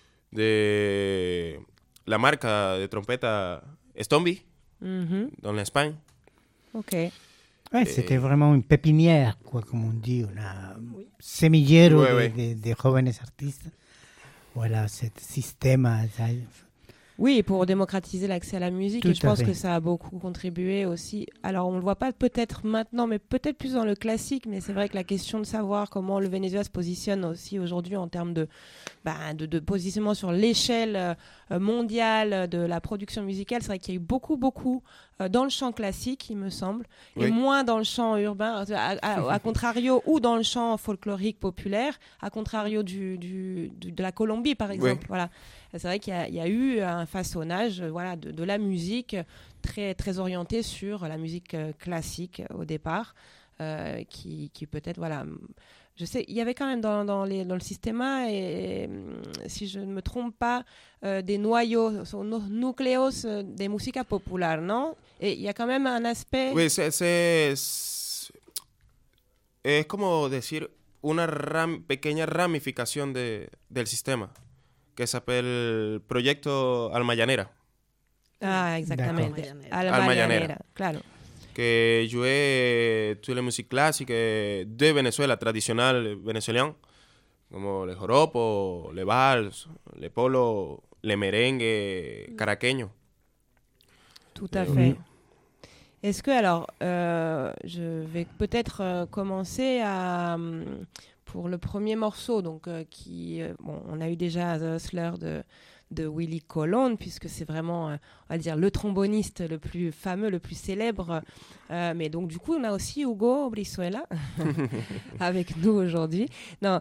la marca de trompeta Stomby, dans l'Espagne.
Ok.
Ouais, c'était vraiment une pépinière, quoi, comme on dit, un semillero de jóvenes artistes. Voilà, ce système.
Oui, pour démocratiser l'accès à la musique, et je pense que ça a beaucoup contribué aussi. Alors, on ne le voit pas peut-être maintenant, mais peut-être plus dans le classique, mais c'est vrai que la question de savoir comment le Venezuela se positionne aussi aujourd'hui en termes de positionnement sur l'échelle mondiale de la production musicale, c'est vrai qu'il y a eu beaucoup dans le chant classique, il me semble, et moins dans le chant urbain, à contrario, ou dans le chant folklorique populaire, à contrario de la Colombie, par exemple. Voilà. C'est vrai qu'il y a eu un façonnage de la musique très, très orientée sur la musique classique au départ, qui peut-être, je sais, il y avait quand même dans le système, et si je ne me trompe pas, des noyaux, nucléos de música popular, non? Et il y a quand même un aspect...
Oui, es como decir una pequeña ramificación del sistema, que s'appelle Proyecto Alma Llanera.
Ah, exactamente. Alma Llanera, claro.
Que jouait toute la musique classique de Venezuela, traditionnelle vénézuélienne, como le joropo, le vals, le polo, le merengue caraqueño.
Tout à fait. Est-ce que, alors, je vais peut-être commencer pour le premier morceau, donc on a eu déjà The Hustler de Willie Colon, puisque c'est vraiment, on va dire, le tromboniste le plus fameux, le plus célèbre. Mais donc, du coup, on a aussi Hugo Brizuela avec nous aujourd'hui. Non,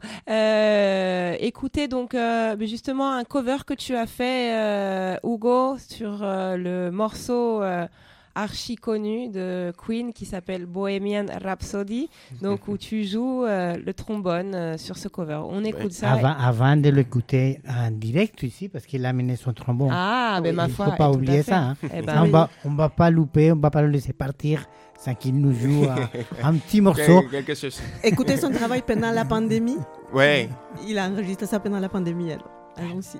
écoutez donc justement un cover que tu as fait, Hugo, sur le morceau archi connu de Queen qui s'appelle Bohemian Rhapsody, donc où tu joues le trombone sur ce cover. On écoute ça.
Avant de l'écouter en direct ici, parce qu'il a amené son trombone.
Ah, ben ma foi.
Il ne faut pas oublier ça. Hein. On va pas louper, on ne va pas le laisser partir sans qu'il nous joue un petit morceau.
Écoutez son travail pendant la pandémie.
Oui.
Il a enregistré ça pendant la pandémie, alors. Allons-y.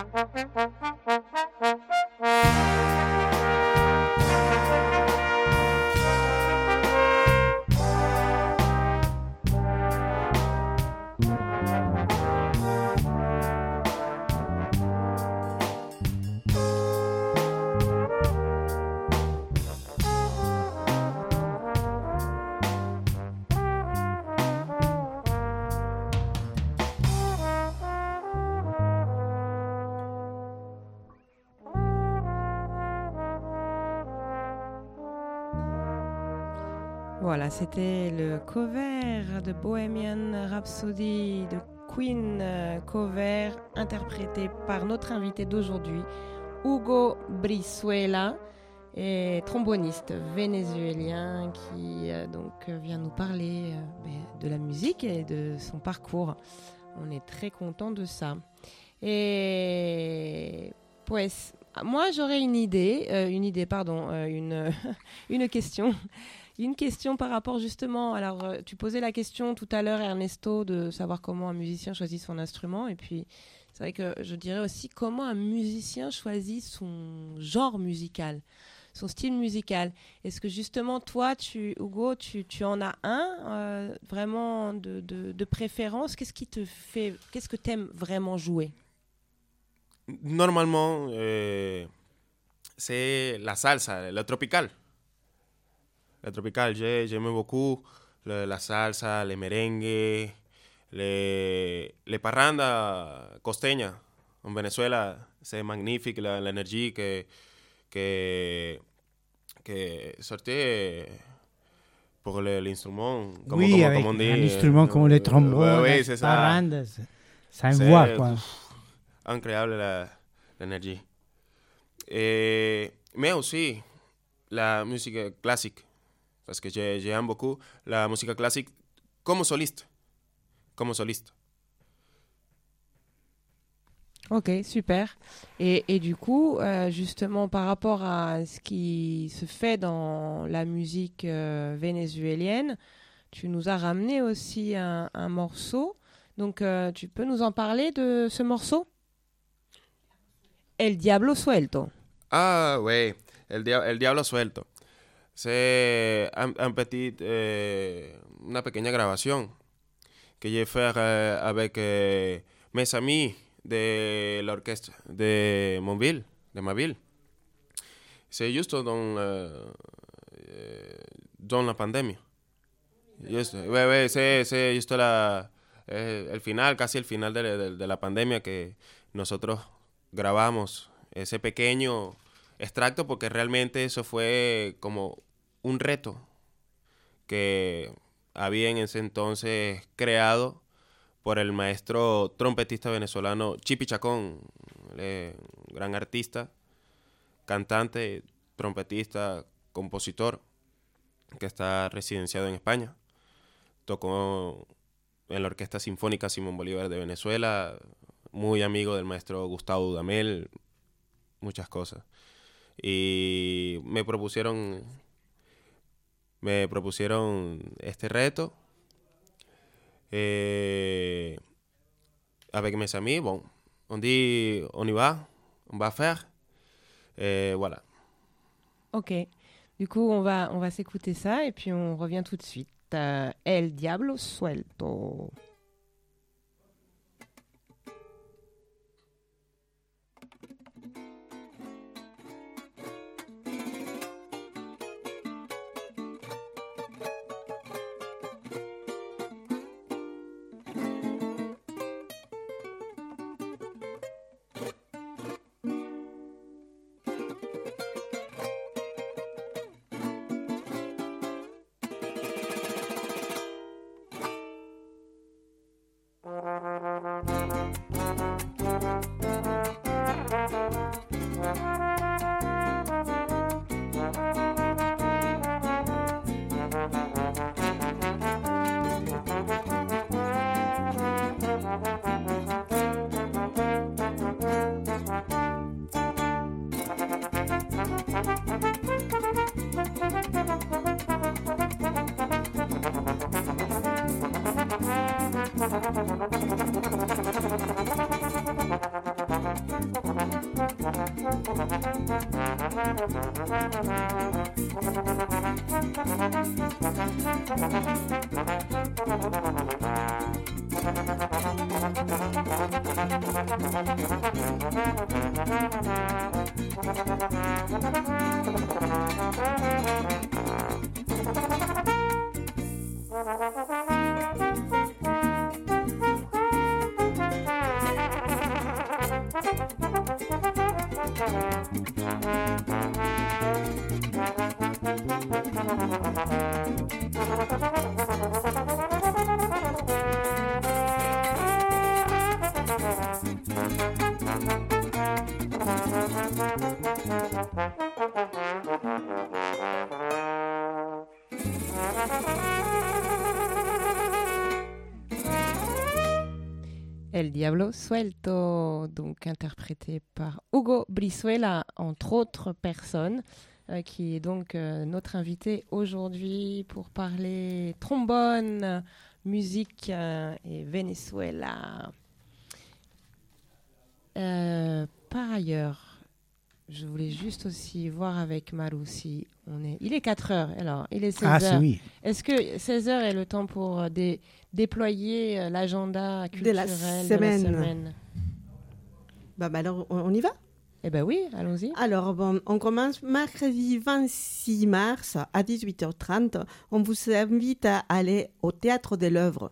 Voilà, c'était le cover de Bohemian Rhapsody de Queen, cover interprété par notre invité d'aujourd'hui, Hugo Brizuela, et tromboniste vénézuélien qui vient nous parler de la musique et de son parcours. On est très content de ça. Et pues, moi j'aurais une question. Une question par rapport justement, alors tu posais la question tout à l'heure Ernesto de savoir comment un musicien choisit son instrument, et puis c'est vrai que je dirais aussi comment un musicien choisit son genre musical, son style musical. Est-ce que justement toi, Hugo, tu en as un vraiment de préférence? Qu'est-ce que t'aimes vraiment jouer?
Normalement, c'est la salsa, le tropical. La tropical, j'aime beaucoup la salsa, les merengues, les parrandas costeñas. En Venezuela, c'est magnifique l'énergie que sortait pour l'instrument.
Oui, avec un instrument comme le trombone,
oui, c'est ça.
Parrandas, ça envoie quoi.
Incroyable l'énergie. Mais aussi la musique classique. Parce que j'aime beaucoup la musique classique comme soliste.
Ok, super. Et du coup, justement, par rapport à ce qui se fait dans la musique vénézuélienne, tu nous as ramené aussi un morceau. Donc, tu peux nous en parler de ce morceau? El Diablo Suelto.
Ah, oui, El Diablo Suelto. C'est una pequeña grabación que j'ai fait avec mes amis de l'orchestre de Montville, de ma ville. C'est juste dans la pandemia. C'est juste casi el final de la pandemia que nosotros grabamos ese pequeño extracto, porque realmente eso fue como un reto que había en ese entonces creado por el maestro trompetista venezolano Chipi Chacón, gran artista, cantante, trompetista, compositor, que está residenciado en España. Tocó en la Orquesta Sinfónica Simón Bolívar de Venezuela, muy amigo del maestro Gustavo Dudamel, muchas cosas. Y me propusieron este reto avec mes amis. Bon, on y va faire. Voilà.
Ok. Du coup, on va s'écouter ça et puis on revient tout de suite. El Diablo Suelto. El Diablo Suelto, donc interprété par Hugo Brizuela, entre autres personnes, qui est donc notre invité aujourd'hui pour parler trombone, musique et Venezuela. Par ailleurs, je voulais juste aussi voir avec Maru si il est 4h, alors il est 16h.
Ah, oui.
Est-ce que 16h est le temps pour déployer l'agenda culturel de la semaine?
Alors, on y va?
Eh bien oui, allons-y.
Alors, on commence mercredi 26 mars à 18h30. On vous invite à aller au Théâtre de l'Œuvre.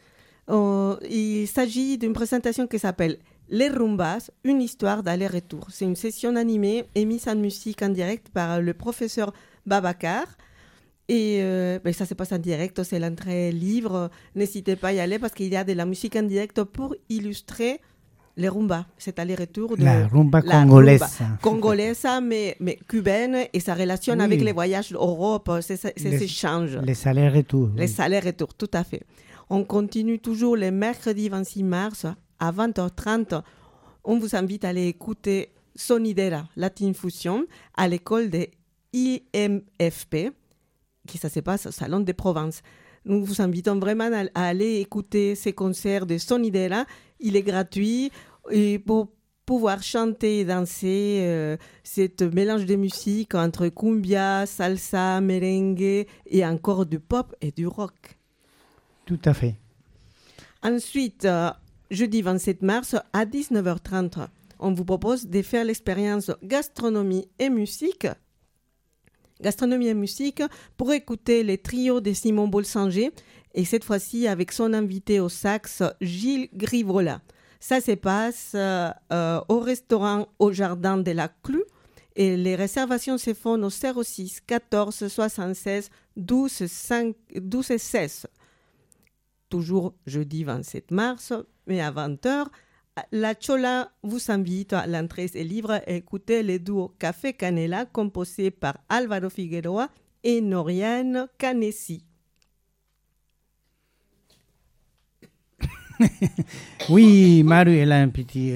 Il s'agit d'une présentation qui s'appelle Les Rumbas, une histoire d'aller-retour. C'est une session animée et mise en musique en direct par le professeur Babacar. Et ça se passe en direct, c'est l'entrée libre. N'hésitez pas à y aller parce qu'il y a de la musique en direct pour illustrer les rumbas, cet aller-retour de
la rumba congolaise.
Congolaise, mais cubaine, et sa relation avec les voyages d'Europe, ces échanges.
Les allers-retours.
Les allers-retours, tout à fait. On continue toujours le mercredi 26 mars à 20h30. On vous invite à aller écouter Sonidera, Latin Fusion, à l'école de IMFP, qui ça se passe au Salon des Provinces. Nous vous invitons vraiment à aller écouter ces concerts de Sonidera. Il est gratuit et pour pouvoir chanter et danser ce mélange de musique entre cumbia, salsa, merengue et encore du pop et du rock.
Tout à fait.
Ensuite, jeudi 27 mars à 19h30, on vous propose de faire l'expérience gastronomie et musique. Gastronomie et musique pour écouter les trios de Simon Bolsanger et cette fois-ci avec son invité au sax Gilles Grivola. Ça se passe au restaurant au Jardin de la Clue et les réservations se font au 06 14 76 12 et 16. Toujours jeudi 27 mars, mais à 20h, la Chola vous invite à l'entrée et libre à écouter le duo Café Canela composé par Álvaro Figueroa et Noriane Canessi.
Oui, Maru, elle a un petit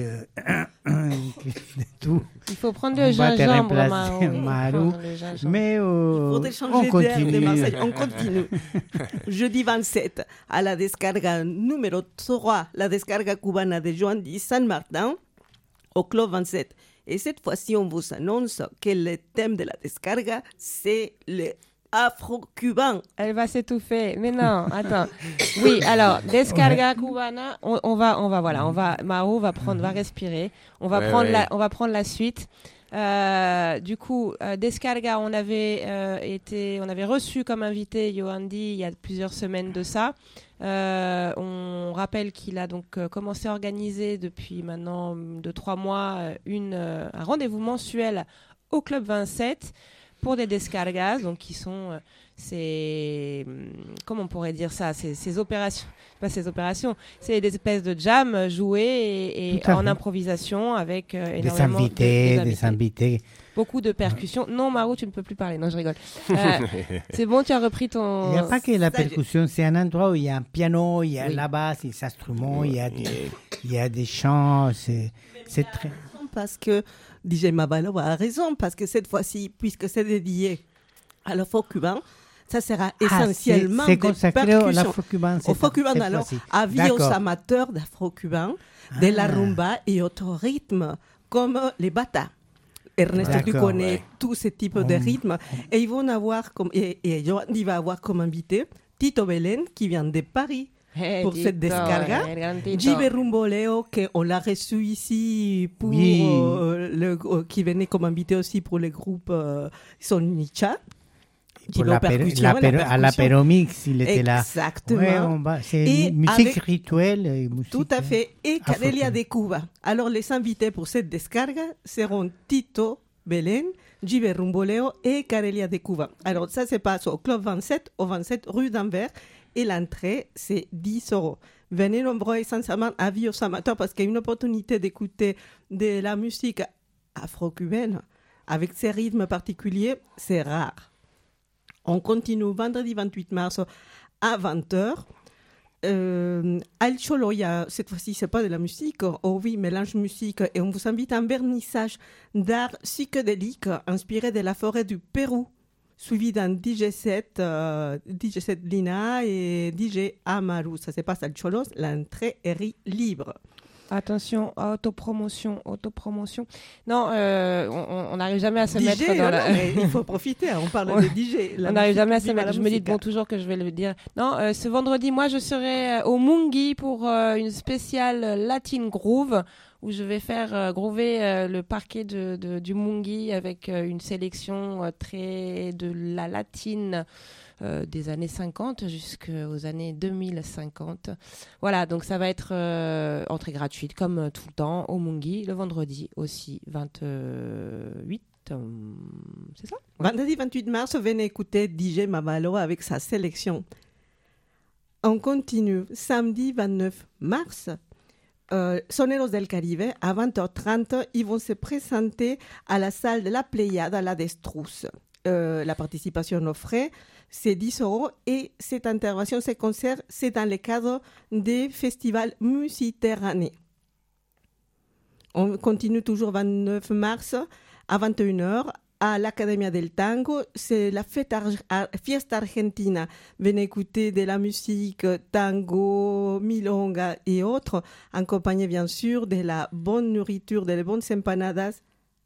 tout.
Il faut prendre le gingembre,
Maru. Mais on continue.
On continue. Jeudi 27, à la descarga numéro 3, la descarga cubana de Joan Di San Martin, au Club 27. Et cette fois-ci, on vous annonce que le thème de la descarga, c'est le afro-cubain.
Elle va s'étouffer. Mais non, attends. Oui, alors, descarga cubana, Maru va respirer. On va prendre la suite. Du coup, descarga, on avait reçu comme invité Yoandi il y a plusieurs semaines de ça. On rappelle qu'il a donc commencé à organiser depuis maintenant 2-3 mois un rendez-vous mensuel au Club 27 pour des descargas, donc qui sont comment on pourrait dire ça, ces opérations, pas ces opérations, c'est des espèces de jam joués et en improvisation avec énormément
des invités.
Beaucoup de percussions. Non, Maru, tu ne peux plus parler. Non, je rigole. C'est bon, tu as repris ton...
Il n'y a pas que la percussion, c'est un endroit où il y a un piano, il y a la basse, des instruments, il y a des chants, c'est très...
Parce que DJ Mabalo a raison, parce que cette fois-ci, puisque c'est dédié à l'afro-cubain, ça sera essentiellement
c'est consacré au afro-cubain.
Au afro-cubain, alors, avis aux amateurs d'afro-cubain, de la rumba et autres rythmes, comme les bata. Ernesto, tu
D'accord,
connais
ouais.
tous ces types de rythmes. Et ils vont avoir et Johan, il va avoir comme invité Tito Belén, qui vient de Paris. Pour cette descarga, Jive Rumboleo, qu'on l'a reçu ici pour
Oui.
qui venait comme invité aussi pour le groupe Sonicha.
Pour à l'apéromix, il était là.
Exactement.
Ouais, c'est
Et
musique
avec-
rituelle. Et musique,
Tout à fait. Et Cadelia
africaine.
de Cuba. Alors, les invités pour cette descarga seront Tito Belén, Jive Rumboleo et Cadelia de Cuba. Alors, ça se passe au Club 27, au 27 rue d'Anvers. Et l'entrée, c'est 10 euros. Venez nombreux essentiellement avis aux amateurs parce qu'il y a une opportunité d'écouter de la musique afro-cubaine avec ses rythmes particuliers, c'est rare. On continue vendredi 28 mars à 20h. Al Cholo, cette fois-ci, c'est pas de la musique. Oh oui, mélange musique. Et on vous invite à un vernissage d'art psychédélique inspiré de la forêt du Pérou, suivi d'un DJ set Lina et DJ Amaru. Ça se passe à Cholos. L'entrée est libre.
Attention, autopromotion. Non, on n'arrive jamais à se
DJ,
mettre dans
non,
la...
mais il faut profiter, on parle de DJ.
On n'arrive jamais à se mettre. Je me dis toujours que je vais le dire. Non, ce vendredi, moi, je serai au Mungi pour une spéciale Latin Groove où je vais faire groover le parquet du Mungi avec une sélection très de la latine des années 50 jusqu'aux années 2050. Voilà, donc ça va être entrée gratuite comme tout le temps au Mungi, le vendredi aussi 28. C'est ça?
Vendredi 28 mars, venez écouter DJ Mavalo avec sa sélection. On continue. Samedi 29 mars, Soneros del Caribe, à 20h30, ils vont se présenter à la salle de la Pléiade à la Destrous. La participation offrée, c'est 10 euros et cette intervention, ce concert, c'est dans le cadre des festivals Musiterranée. On continue toujours 29 mars à 21h à l'Academia del Tango. C'est la Fiesta Argentina. Venez écouter de la musique tango, milonga et autres, accompagné bien sûr de la bonne nourriture, de les bonnes empanadas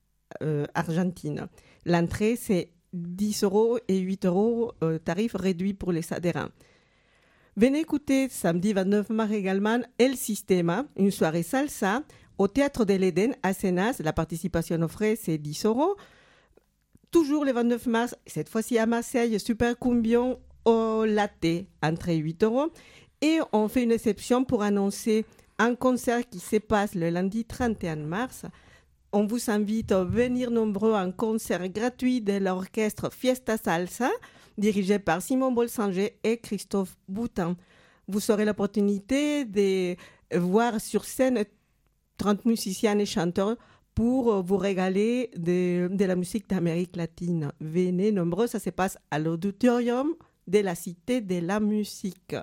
argentines. L'entrée, c'est 10 euros et 8 euros, tarif réduit pour les adhérents. Venez écouter samedi 29 mars également El Sistema, une soirée salsa au Théâtre de l'Éden à Sénas. La participation offrée, c'est 10 euros. Toujours le 29 mars, cette fois-ci à Marseille, Super Cumbion au latte, entrée 8 euros. Et on fait une exception pour annoncer un concert qui se passe le lundi 31 mars. On vous invite à venir nombreux à un concert gratuit de l'orchestre Fiesta Salsa, dirigé par Simon Bolsanger et Christophe Boutin. Vous aurez l'opportunité de voir sur scène 30 musiciens et chanteurs pour vous régaler de la musique d'Amérique latine. Venez nombreux, ça se passe à l'auditorium de la Cité de la Musique.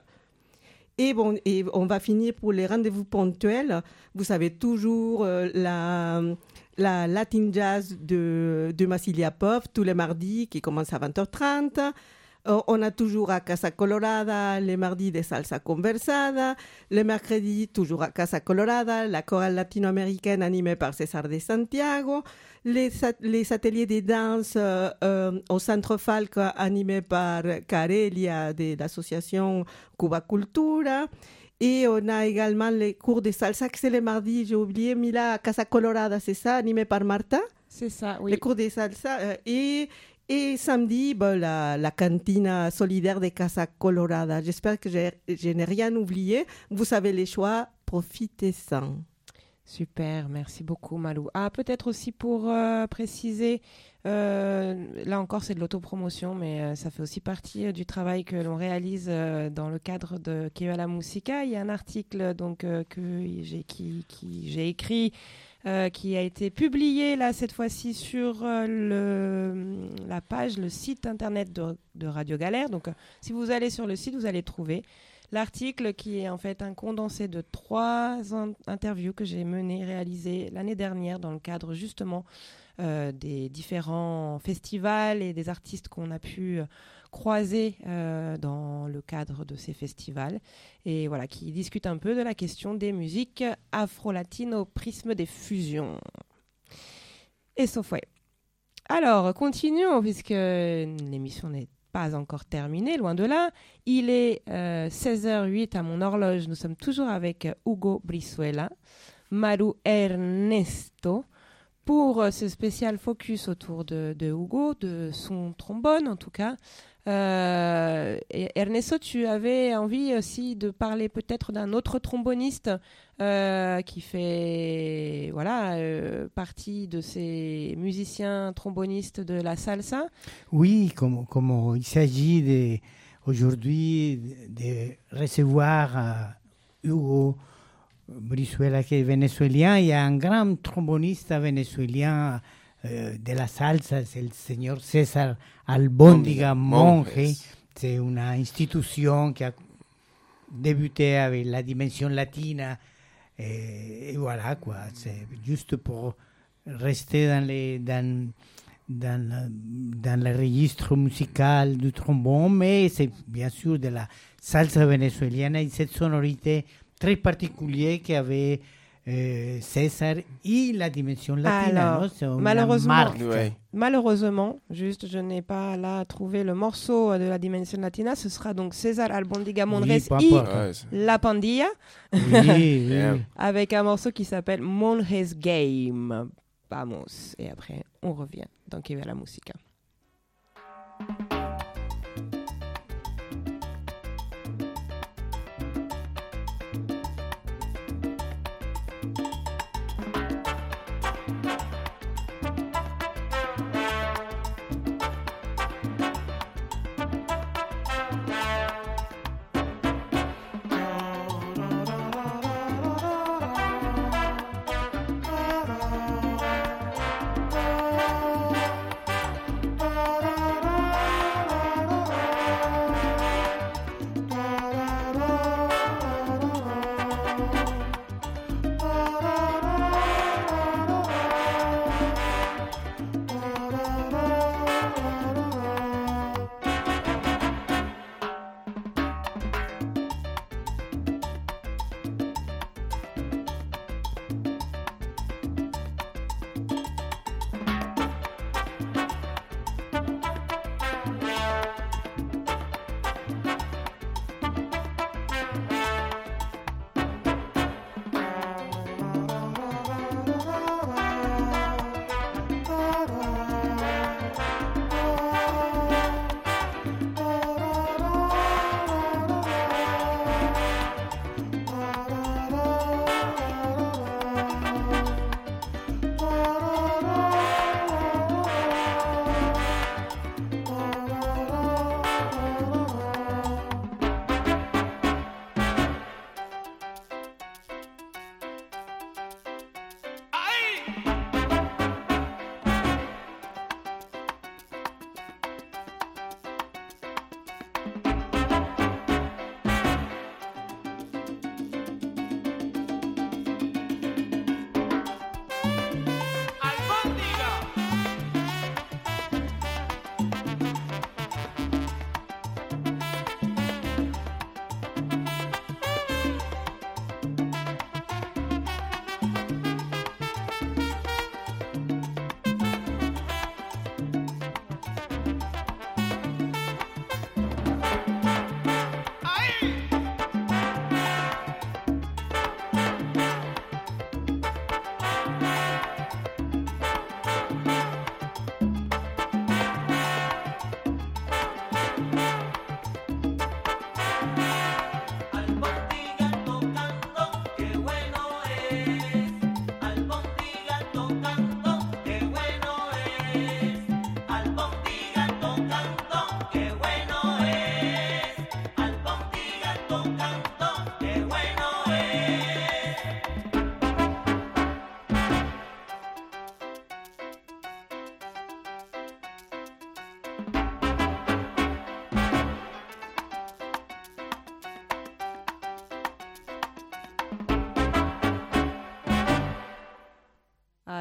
Et on va finir pour les rendez-vous ponctuels. Vous savez toujours la Latin Jazz de Massilia Pop tous les mardis qui commence à 20h30. On a toujours à Casa Colorada les mardis de Salsa Conversada. Le mercredi, toujours à Casa Colorada, la chorale latino-américaine animée par César de Santiago. Les ateliers de danse au Centre Falc animés par Carelia de l'association Cuba Cultura. Et on a également les cours de salsa, que c'est le mardi, j'ai oublié, Mila, à Casa Colorada, c'est ça, animé par Martha?
C'est ça, oui.
Les cours de salsa. Et samedi, la cantina solidaire de Casa Colorada. J'espère que je n'ai rien oublié. Vous avez les choix, profitez-en.
Super, merci beaucoup Malou. Ah, peut-être aussi pour préciser, là encore c'est de l'autopromotion, mais ça fait aussi partie du travail que l'on réalise dans le cadre de Que la Musica. Il y a un article donc, que j'ai écrit, qui a été publié là cette fois-ci sur la page, le site internet de Radio Galère. Donc si vous allez sur le site, vous allez trouver l'article qui est en fait un condensé de 3 interviews que j'ai réalisées l'année dernière dans le cadre justement des différents festivals et des artistes qu'on a pu croiser dans le cadre de ces festivals. Et voilà, qui discutent un peu de la question des musiques afro-latines au prisme des fusions. Et sauf ouais. Alors, continuons, puisque l'émission n'est pas encore terminée, loin de là. Il est 16h08 à mon horloge. Nous sommes toujours avec Hugo Brizuela, Maru Ernesto, pour ce spécial focus autour de Hugo, de son trombone en tout cas. Et Ernesto, tu avais envie aussi de parler peut-être d'un autre tromboniste qui fait partie de ces musiciens trombonistes de la salsa.
Oui, comme il s'agit aujourd'hui de recevoir Hugo Brizuela, qui est vénézuélien. Il y a un grand tromboniste vénézuélien de la salsa, c'est le señor César Albóndiga Monge. C'est une institution qui a débuté avec la dimension latine. Et voilà, quoi. C'est juste pour rester dans le registre musical du trombone, mais c'est bien sûr de la salsa vénézuélienne et cette sonorité très particulière qu'avait César et la dimension latine.
Alors,
non,
malheureusement, juste je n'ai pas là trouvé le morceau de la dimension latina. Ce sera donc César Albóndiga Monges et La Pandilla,
oui.
avec un morceau qui s'appelle Monges Game. Vamos. Et après, on revient dans Que Viva la Música.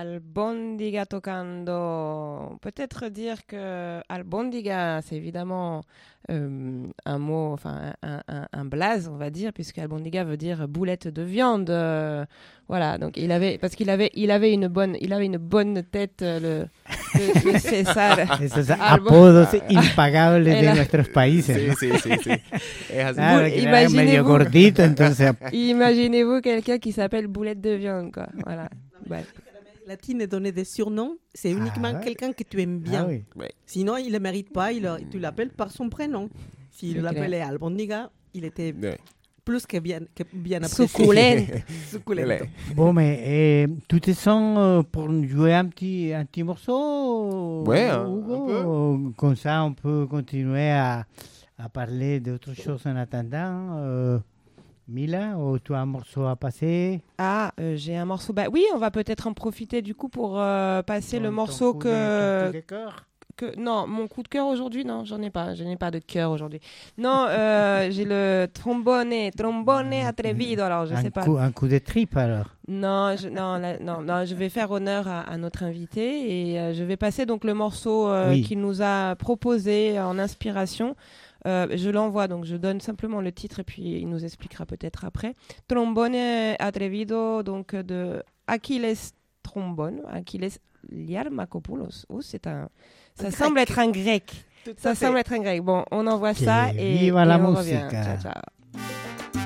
Albondiga tocando. Peut-être dire que Albondiga, c'est évidemment un mot, enfin un blaze, on va dire, puisque Albondiga veut dire boulette de viande. Voilà, donc il avait une bonne tête, le César.
Esos apodos impagables de
Era-
nuestros países. ¿no?
Sí. Es así.
Claro, que era medio
Imaginez-vous.
gordito, entonces.
Imaginez-vous quelqu'un qui s'appelle boulette de viande, quoi. Voilà. Ouais.
Latine donner des surnoms, c'est uniquement
ouais.
quelqu'un que tu aimes bien.
Ah oui.
Ouais.
Sinon, il ne le mérite pas, tu l'appelles par son prénom. S'il
C'est
l'appelait Albondiga, il était
Ouais.
plus que bien apprécié.
Succulent.
Succulento.
Bon, mais tu te sens pour jouer un petit morceau
Ouais, un
Hugo? Comme ça, on peut continuer à parler d'autres choses en attendant. Mila, ou tu as un morceau à passer?
Ah, j'ai un morceau. Bah oui, on va peut-être en profiter du coup pour passer le
Ton
morceau
coup de- ton coup
que
de cœur?
non, mon coup de cœur aujourd'hui, non, je n'ai pas de cœur aujourd'hui. Non, j'ai le trombone atrevido. Alors je sais pas.
Un coup de tripe alors.
Non, je vais faire honneur à notre invité et je vais passer donc le morceau
Oui.
qu'il nous a proposé en inspiration. Je l'envoie, donc je donne simplement le titre et puis il nous expliquera peut-être après. Trombone atrevido, donc de Achilles Trombone, Achilles Liarmakopoulos. Oh, ça semble être un grec. Ça semble être un grec. Bon, on envoie ça
Que
et
viva la
on revient.
musica.
Ciao, ciao.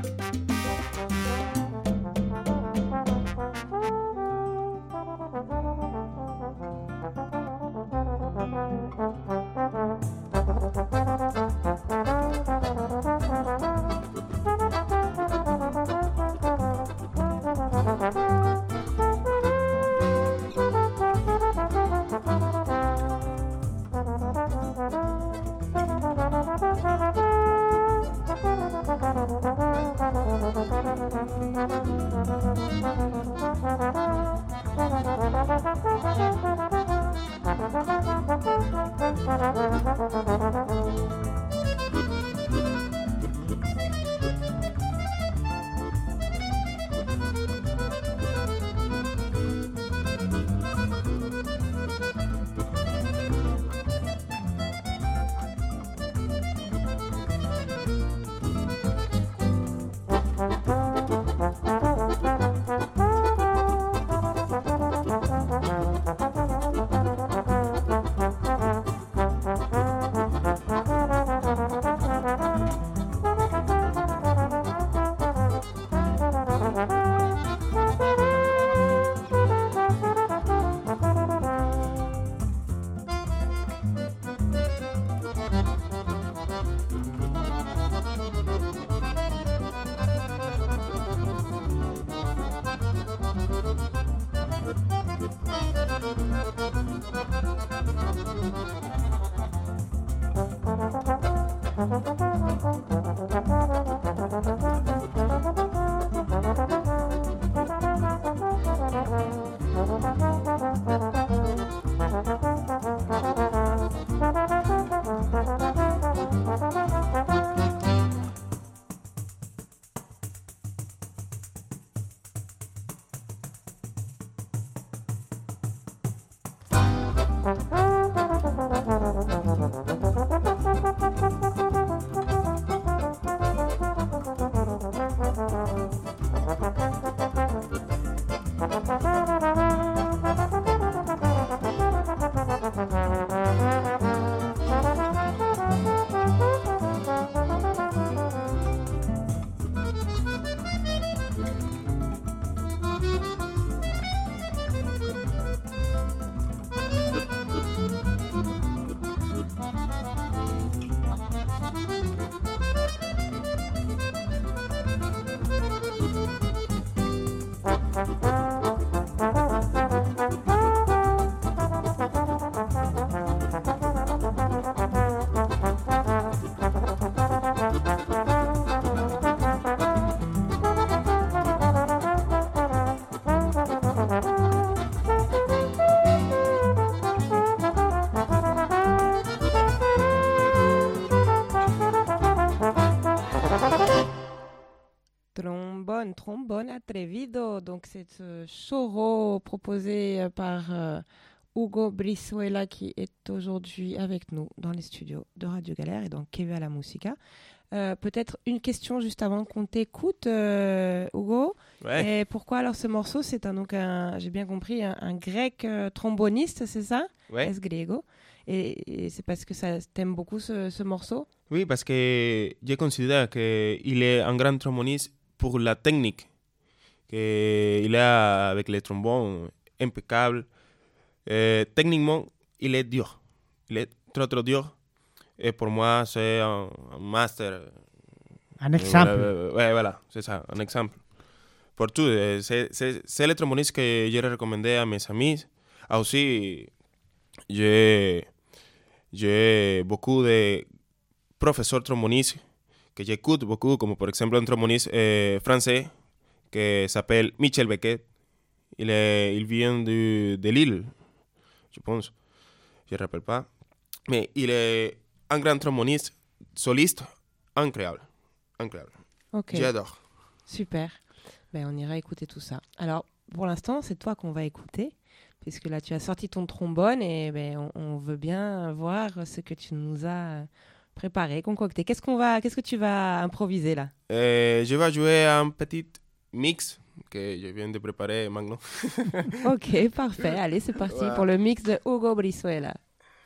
Trombone atrevido. Donc c'est ce choro proposé par Hugo Brizuela qui est aujourd'hui avec nous dans les studios de Radio Galère et dans Que viva la musica. Peut-être une question juste avant qu'on t'écoute, Hugo.
Ouais.
Et pourquoi alors ce morceau? C'est j'ai bien compris, un grec tromboniste, c'est ça?
Ouais.
Es griego. Et c'est parce que t'aimes beaucoup ce morceau?
Oui, parce que je considère qu'il est un grand tromboniste pour la technique qu'il a avec les trombones impeccable. Techniquement, il est dur. Il est trop dur. Et pour moi, c'est un master.
Un exemple.
Voilà, c'est ça, un exemple. Pour tout, c'est le tromboniste que je recommandé à mes amis. Aussi, j'ai beaucoup de professeurs trombonistes que j'écoute beaucoup, comme par exemple un tromboniste français qui s'appelle Michel Beckett. Il vient de Lille, je pense. Je ne me rappelle pas. Mais il est un grand tromboniste, soliste, incroyable.
Ok.
J'adore.
Super. Ben, on ira écouter tout ça. Alors, pour l'instant, c'est toi qu'on va écouter, puisque là, tu as sorti ton trombone et ben, on veut bien voir ce que tu nous as préparé, concocté. Qu'est-ce que tu vas improviser là?
Je vais jouer un petit mix que je viens de préparer maintenant.
Ok, parfait. Allez, c'est parti
Voilà.
pour le mix de Hugo Brizuela.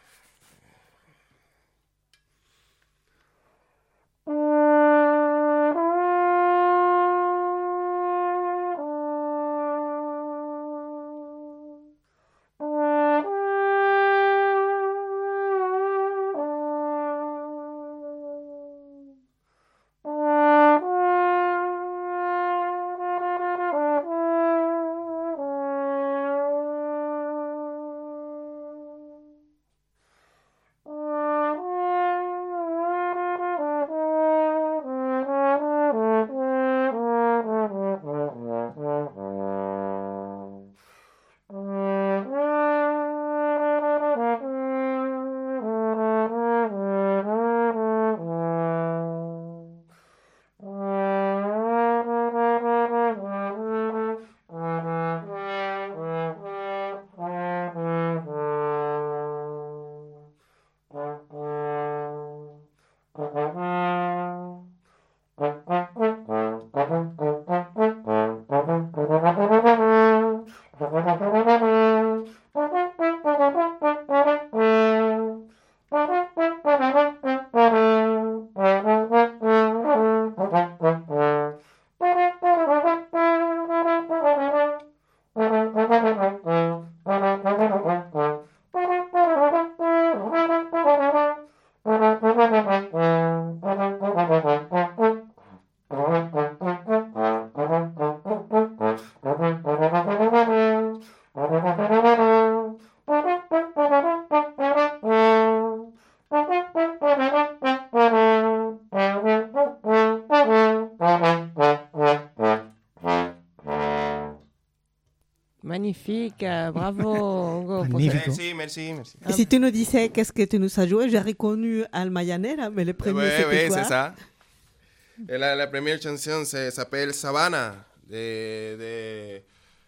Magnifique, bravo Hugo. pour
Magnifique.
ce-
Merci.
Et si tu nous disais qu'est-ce que tu nous as joué, j'ai reconnu Alma Llanera, mais le premier
Oui,
c'était quoi?
c'est ça. Et la première chanson s'appelle Savannah, de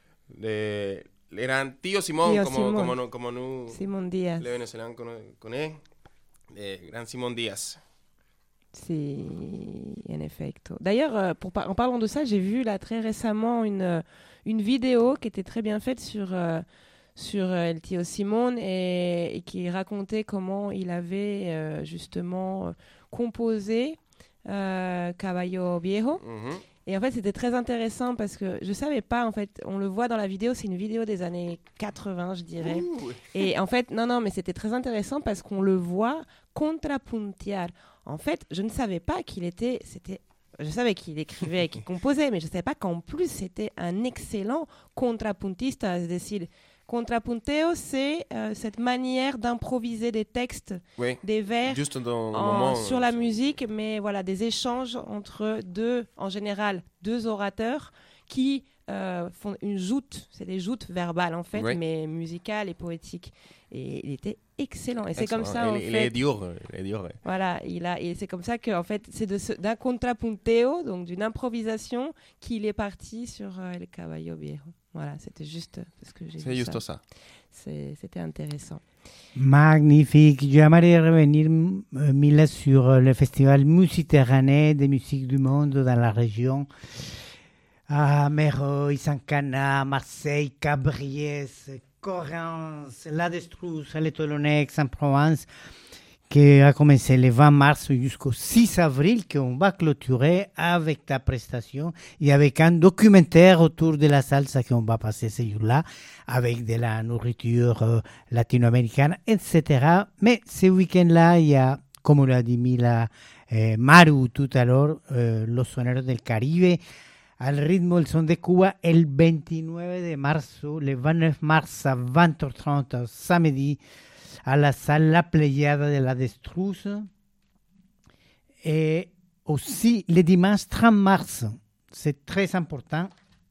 grand Tío Simón,
Tío
como,
Simón.
como, no- como nous,
Simon Diaz.
les Vénézuéliens connaissent, de grand Simón Díaz.
Si, en effecto. D'ailleurs, en parlant de ça, j'ai vu là très récemment une vidéo qui était très bien faite sur El Tío Simón et qui racontait comment il avait justement composé Caballo Viejo.
Mhm.
Et en fait, c'était très intéressant parce que je savais pas, en fait, on le voit dans la vidéo, c'est une vidéo des années 80, je dirais.
Ouh.
Et en fait, non, mais c'était très intéressant parce qu'on le voit contrapuntear. En fait, je ne savais pas je savais qu'il écrivait et qu'il composait, mais je ne savais pas qu'en plus, c'était un excellent contrapuntista. C'est-à-dire, contrapunteo, c'est cette manière d'improviser des textes,
Oui,
des vers
juste dans le moment.
sur la musique, mais voilà, des échanges entre en général, deux orateurs qui font une joute, c'est des joutes verbales en fait,
Oui.
mais musicales et poétiques. Et il était excellent. Et c'est comme ça en
il
fait.
est dur, ouais.
Voilà, et c'est comme ça que en fait, c'est d'un contrapunteo, donc d'une improvisation, qu'il est parti sur El Caballo Viejo. Voilà, c'était juste ce que j'ai
C'est
vu
juste ça.
C'était intéressant.
Magnifique. J'aimerais revenir, Mila, sur le festival Musiterranée des musiques du monde dans la région. À Meroy, Saint-Cana, Marseille, Cabriès, Correns, La Destrusse, Les Toulonnais, Aix-en-Provence, qui a commencé le 20 mars jusqu'au 6 avril, qu'on va clôturer avec ta prestation et avec un documentaire autour de la salsa qu'on va passer ce jour-là, avec de la nourriture latino-américaine, etc. Mais ce week-end-là, il y a, comme l'a dit Mila, Maru tout à l'heure, Los Soneros del Caribe, al ritmo del son de Cuba, el 29 de marzo, le 29 mars à 20h30, samedi, à la salle La Pléiade de la Destrusse. Et aussi le dimanche 30 mars, c'est très important,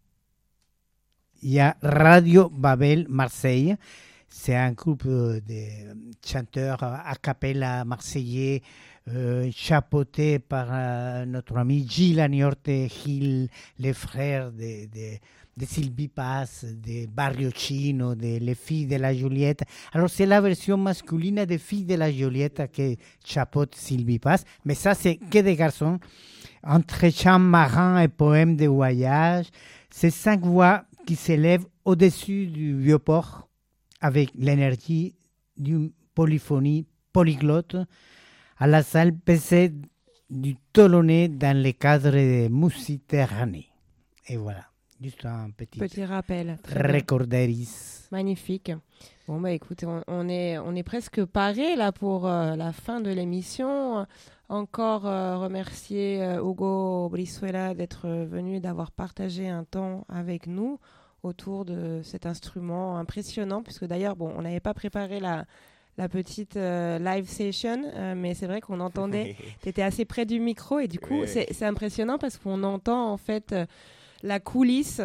il y a Radio Babel Marseille. C'est un groupe de chanteurs a cappella marseillais, chapeauté par notre ami Gilles Agnorte Gil, les frères de Sylvie Paz, de Barrio Chino, de Les Filles de la Juliette. Alors, c'est la version masculine des Filles de la Juliette que chapeaute Sylvie Paz, mais ça, c'est que des garçons. Entre chants marins et poèmes de voyage, c'est 5 voix qui s'élèvent au-dessus du vieux port avec l'énergie d'une polyphonie polyglotte à la salle PC du Toulonnais dans le cadre de Musiterranée. Et voilà, juste un petit
rappel. Très bien.
recorderis.
Magnifique. Bon, bah écoutez, on est presque paré là pour la fin de l'émission. Encore remercier Hugo Brizuela d'être venu et d'avoir partagé un temps avec nous autour de cet instrument impressionnant, puisque d'ailleurs, bon, on n'avait pas préparé la petite live session, mais c'est vrai qu'on entendait, tu étais assez près du micro, et du coup, c'est impressionnant parce qu'on entend en fait la coulisse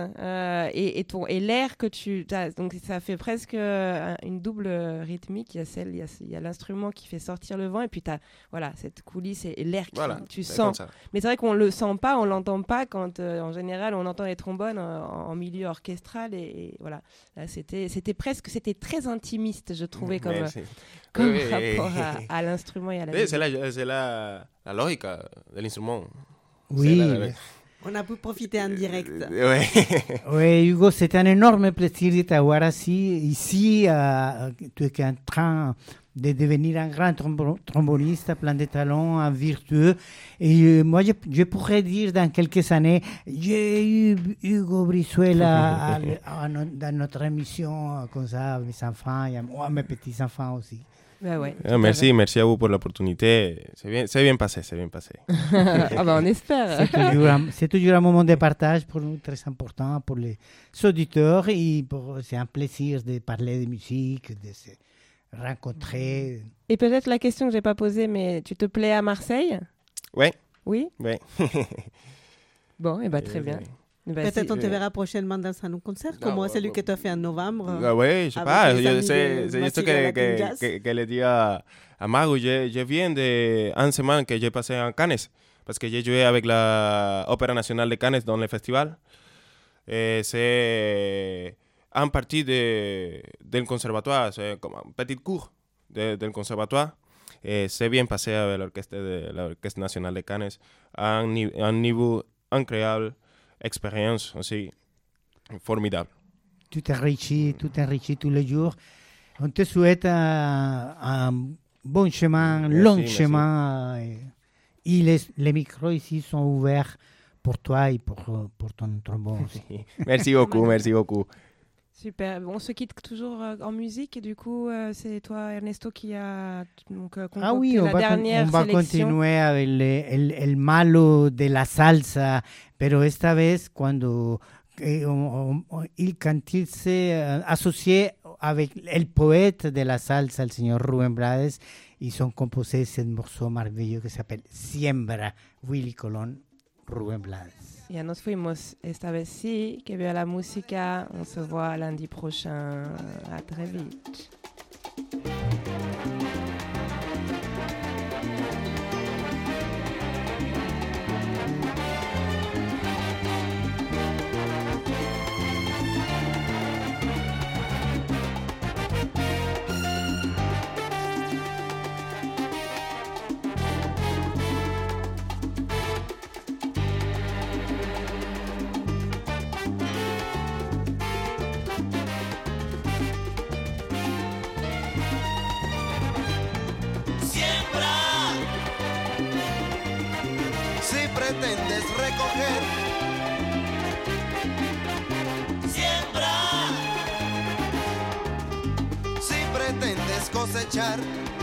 et l'air que tu as. Donc ça fait presque une double rythmique. Il y a l'instrument qui fait sortir le vent, et puis tu as cette coulisse et l'air que tu sens. Mais c'est vrai qu'on le sent pas, on l'entend pas quand en général on entend les trombones en milieu orchestral, et voilà. Là c'était très intimiste, je trouvais, comme rapport à l'instrument et à la musique.
C'est la logique de l'instrument.
Oui.
On a pu profiter en direct.
Oui, Hugo, c'est un énorme plaisir de t'avoir ici. Tu es en train de devenir un grand tromboniste, plein de talents, un virtueux. Et moi, je pourrais dire dans quelques années, j'ai eu Hugo Brizuela dans notre émission, comme ça, mes enfants, et moi, mes petits-enfants aussi.
Bah ouais,
merci à vous pour l'opportunité. C'est bien passé.
Ah bah on espère.
C'est toujours un moment de partage pour nous, très important pour les auditeurs, et c'est un plaisir de parler de musique, de se rencontrer.
Et peut-être la question que j'ai pas posée, mais tu te plais à Marseille?
Oui.
Oui. Bon, et bah
Oui.
très bien.
Peut-être on te verra prochainement dans un concert, comme celui que tu as fait en novembre.
Oui, je sais pas. C'est juste que le dis à Maru, je viens d'une semaine que j'ai passé en Cannes, parce que j'ai joué avec l'Opéra Nationale de Cannes dans le festival. C'est en partie del conservatoire, c'est comme un petit cours del conservatoire. C'est bien passé avec l'Orchestre National de Cannes, un niveau incroyable. Expérience aussi formidable.
Tout enrichi tous les jours. On te souhaite un bon chemin, long chemin. Et les micros ici sont ouverts pour toi et pour ton trombone aussi.
Merci beaucoup.
Super. On se quitte toujours en musique, et du coup, c'est toi, Ernesto, qui a concocté la dernière sélection.
On va continuer avec el malo de la salsa, pero esta vez quand il s'est associé avec el poète de la salsa, el señor Rubén Blades, ils ont composé ce morceau merveilleux qui s'appelle Siembra, Willy Colón, Rubén Blades.
Ya nos fuimos esta vez sí, que vea la música. On se voit lundi prochain. À très vite.
Pretendes recoger, siembra. Si pretendes cosechar,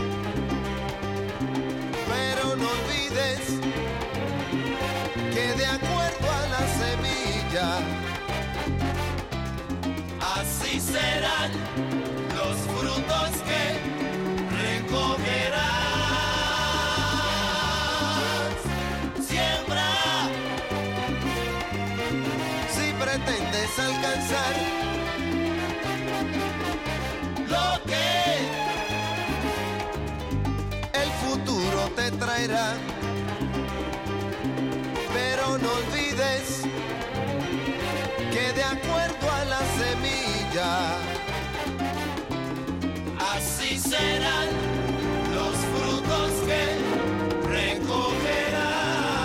pero no olvides que de acuerdo a la semilla, así serán los frutos que recogerás. Pretendes alcanzar lo que el futuro te traerá, pero no olvides que de acuerdo a la semilla, así serán los frutos que recogerás.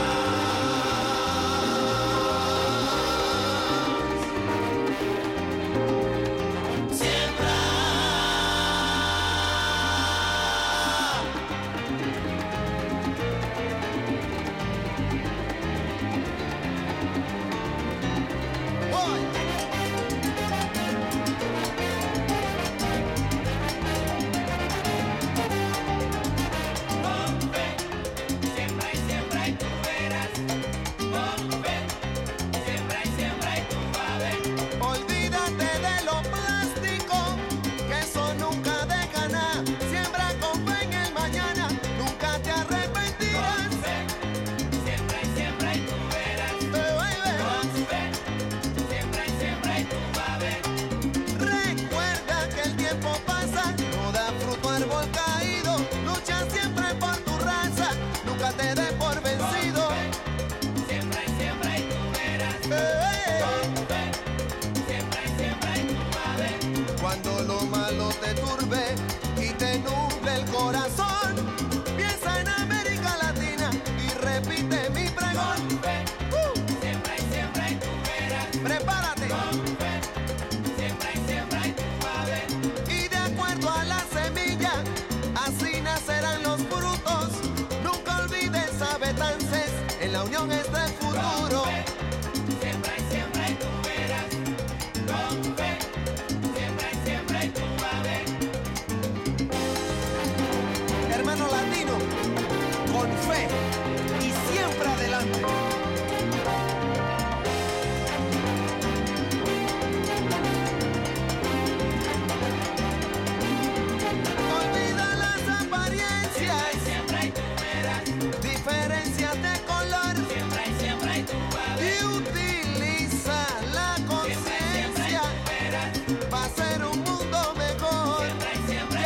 Cuando lo malo te turbe y te nuble el corazón, piensa en América Latina y repite mi pregón. Siembra y siembra y tú verás. Prepárate. Siembra y siembra y tú vas a ver. Y de acuerdo a la semilla, así nacerán los frutos. Nunca olvides a Betances, en la unión está el futuro. Siembra y siembra y tú verás. Con fe. Hermano latino, con fe y siempre adelante. Olvida las apariencias, siempre y tú verás. Diferencias de color, siempre y tú vas a ver. Y utiliza la conciencia para hacer un mundo mejor. Siempre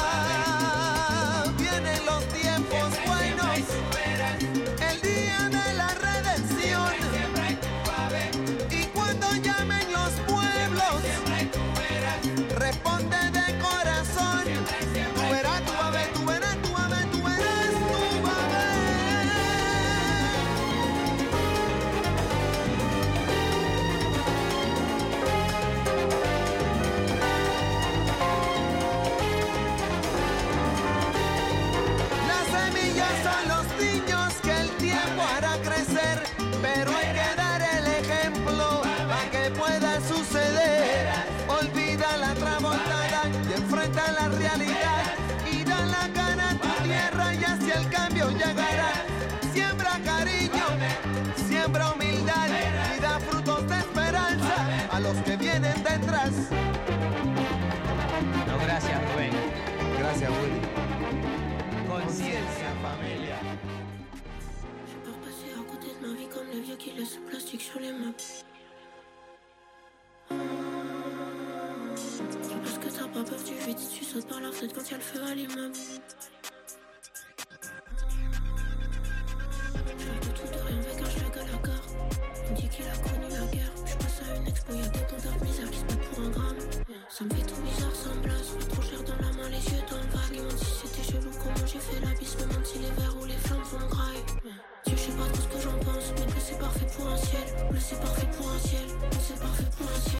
vienen los tiempos buenos, el día de la redención. Y cuando llamen los pueblos, responde de corazón. Tú verás, tú vas a ver, tú verás, tú vas a ver, tú verás, tú vas a ver. Las semillas son los niños que el tiempo hará crecer, pero hay que dar el ejemplo para que pueda suceder. Olvida la tramontada y enfrenta la realidad y da la cara a tu tierra y hacia el cambio llegará. Siembra cariño, siembra humildad y da frutos de esperanza a los que vienen detrás.
No, gracias, Rubén.
Gracias, Willy.
Conciencia, familia.
Je pars passer à côté de ma vie comme les vieux qui laissent place
plastique sur les meubles. C'est parce que t'as pas peur du vide. Tu sautes par la fenêtre quand y'a le feu à l'immeuble. J'fais de tout de rien avec un schlag à la gare. On dit qu'il a connu la guerre. J'passe à une expo, y'a des compteurs de misère qui se battent pour un gramme. Ça me fait tout bizarre, ça me blase. Trop cher dans la main, les yeux dans le vague. Ils m'ont dit c'était chelou, comment j'ai fait la bise. Me demande si les verres ou les flammes vont graille. Dieu, je sais pas trop ce que j'en pense. Mais bleu c'est parfait pour un ciel. Bleu c'est parfait